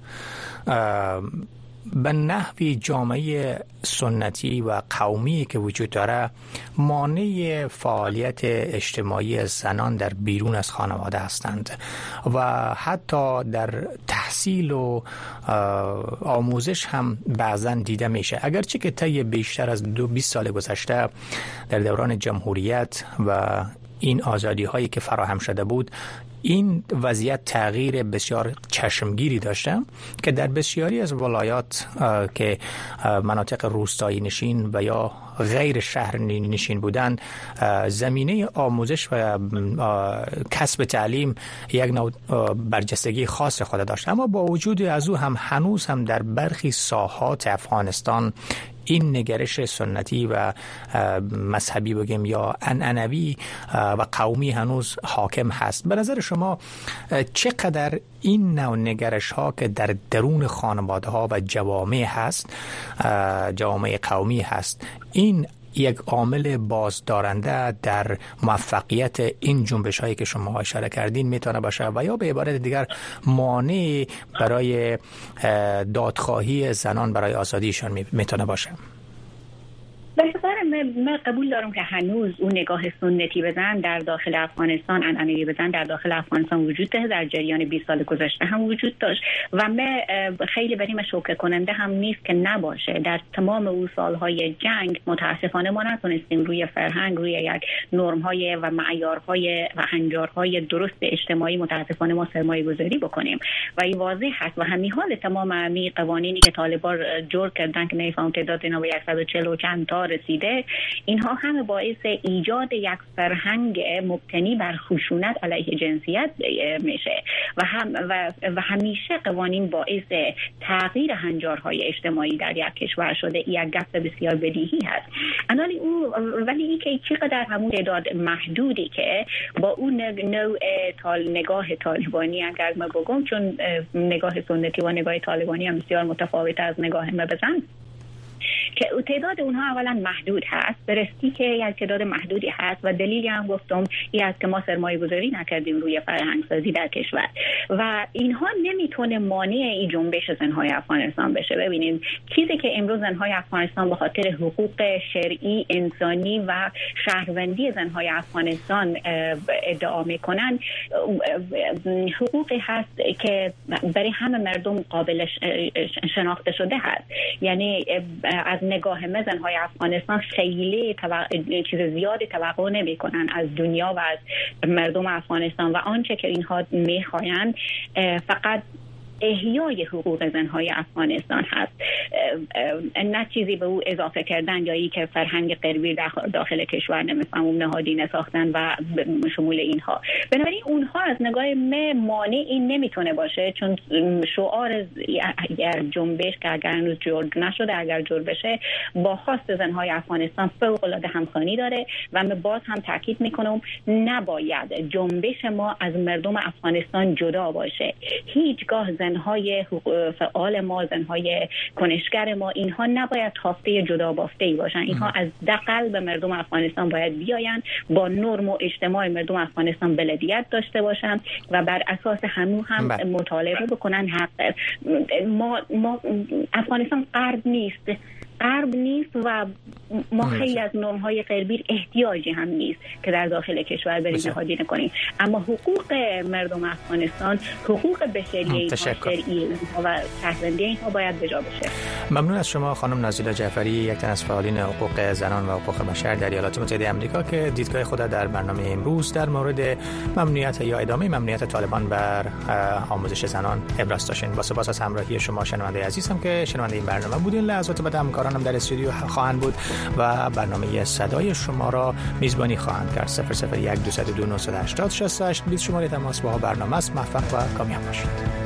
به نحوی جامعه سنتی و قومی که وجود داره مانع فعالیت اجتماعی زنان در بیرون از خانواده هستند و حتی در تحصیل و آموزش هم بعضا دیده میشه. اگرچه که طی بیشتر از دو بیست سال گذشته در دوران جمهوریت و این آزادی هایی که فراهم شده بود این وضعیت تغییر بسیار چشمگیری داشته که در بسیاری از ولایات که مناطق روستایی نشین و یا غیر شهر نشین بودن، زمینه آموزش و کسب تعلیم یک نوع برجستگی خاص خود داشت. اما با وجود از او هم هنوز هم در برخی ساحات افغانستان این نگرش سنتی و مذهبی بگیم یا عنعنوی و قومی هنوز حاکم هست. به نظر شما چقدر این نوع نگرش ها که در درون خانواده ها و جوامع هست، جوامع قومی هست، این یک عامل بازدارنده در موفقیت این جنبش هایی که شما اشاره کردین میتونه باشه و یا به عبارت دیگر مانع برای دادخواهی زنان برای آزادیشان میتونه باشه؟ به نظر من قبول دارم که هنوز اون نگاه سنتی بزن در داخل افغانستان، عنعنوی بزن در داخل افغانستان وجود داره، در جریان بیست سال گذشته هم وجود داشت و من خیلی بریم شوکه کننده هم نیست که نباشه. در تمام اون سالهای جنگ متاسفانه ما نتونستیم روی فرهنگ، روی یک نرم‌های و معیارهای و هنجارهای درست اجتماعی متاسفانه ما سرمایه گذاری بکنیم و این واضح هست و همین حال تمام امی قوانینی که طالبان جور کردن که نمیفهم تعداد اینا به صد و چهل و چند تا رسیده، اینها همه باعث ایجاد یک فرهنگ مبتنی بر خشونت علیه جنسیت میشه و هم و, و همیشه قوانین باعث تغییر هنجارهای اجتماعی در یک کشور شده. یک گپ بسیار بدیهی هست. ولی اون ولی این که چقدر همون تعداد محدودی که با اون نوع تال نگاه طالبانی اگر ما بگم، چون نگاه سنتی و نگاه طالبانی هم بسیار متفاوت از نگاه ما بزن، که تعداد اونها اولا محدود هست، برستی که یک تعداد محدودی هست و دلیلی هم گفتم این است که ما سرمایه گذاری نکردیم روی فرهنگ سازی در کشور و اینها نمیتونه مانع این جنبش زنهای افغانستان بشه. ببینید چیزی که امروز زنهای افغانستان به خاطر حقوق شرعی، انسانی و شهروندی زنهای افغانستان ادعا میکنن، حقوقی هست که برای همه مردم قابل شناخته شده هست. یعنی از نگاه ما زنهای افغانستان خیلی توق... چیز زیادی توقع نمی کنن از دنیا و از مردم افغانستان و آنچه که اینها میخواین فقط احیای حقوق زنهای افغانستان هست، نه چیزی به او اضافه کردن یا ای که فرهنگ غربی داخل کشور نمیفهمم نهادینه ساختن و شمول اینها. بنابراین اونها از نگاه ما مانع این نمیتونه باشه، چون شعار اگر جنبش که اگر هنوز جور نشده اگر جور بشه با خواست زنهای افغانستان فوق العاده همخوانی داره و من باز هم تاکید میکنم نباید جنبش ما از مردم افغانستان جدا باشه. هیچگاه زنهای فعال ما، زنهای کنشگر ما، اینها نباید تافته جدا بافته‌ای باشن. اینها از قلب مردم افغانستان باید بیاین، با نرم و اجتماع مردم افغانستان بلدیت داشته باشن و بر اساس همون هم بله. مطالبه بکنن حق ما, ما افغانستان غرب نیست غرب نیست و ما خیلی از نرم‌های غربی احتیاجی هم نیست که در داخل کشور بریم نهادینه کنیم، اما حقوق مردم افغانستان، حقوق بشری اینها، شرعی اینها و شهروندی اینها باید بجا بشه. ممنون از شما خانم نازیلا جعفری، یک تن از فعالین حقوق زنان و حقوق بشر در ایالات متحده آمریکا که دیدگاه خود در برنامه امروز در مورد ممنوعیت یا ادامه ممنوعیت طالبان بر آموزش زنان ابراز داشتین. با سپاس از همراهی شما شنونده عزیزم که شنونده این برنامه بودین. لحظات بعد همکارانم در استودیو خواهند بود و برنامه صدای شما را میزبانی خواهند کرد. صفر صفر یک دو دو نه هشت هشت شش هشت بیست شماره تماس با برنامه است. موفق و کامیاب باشید.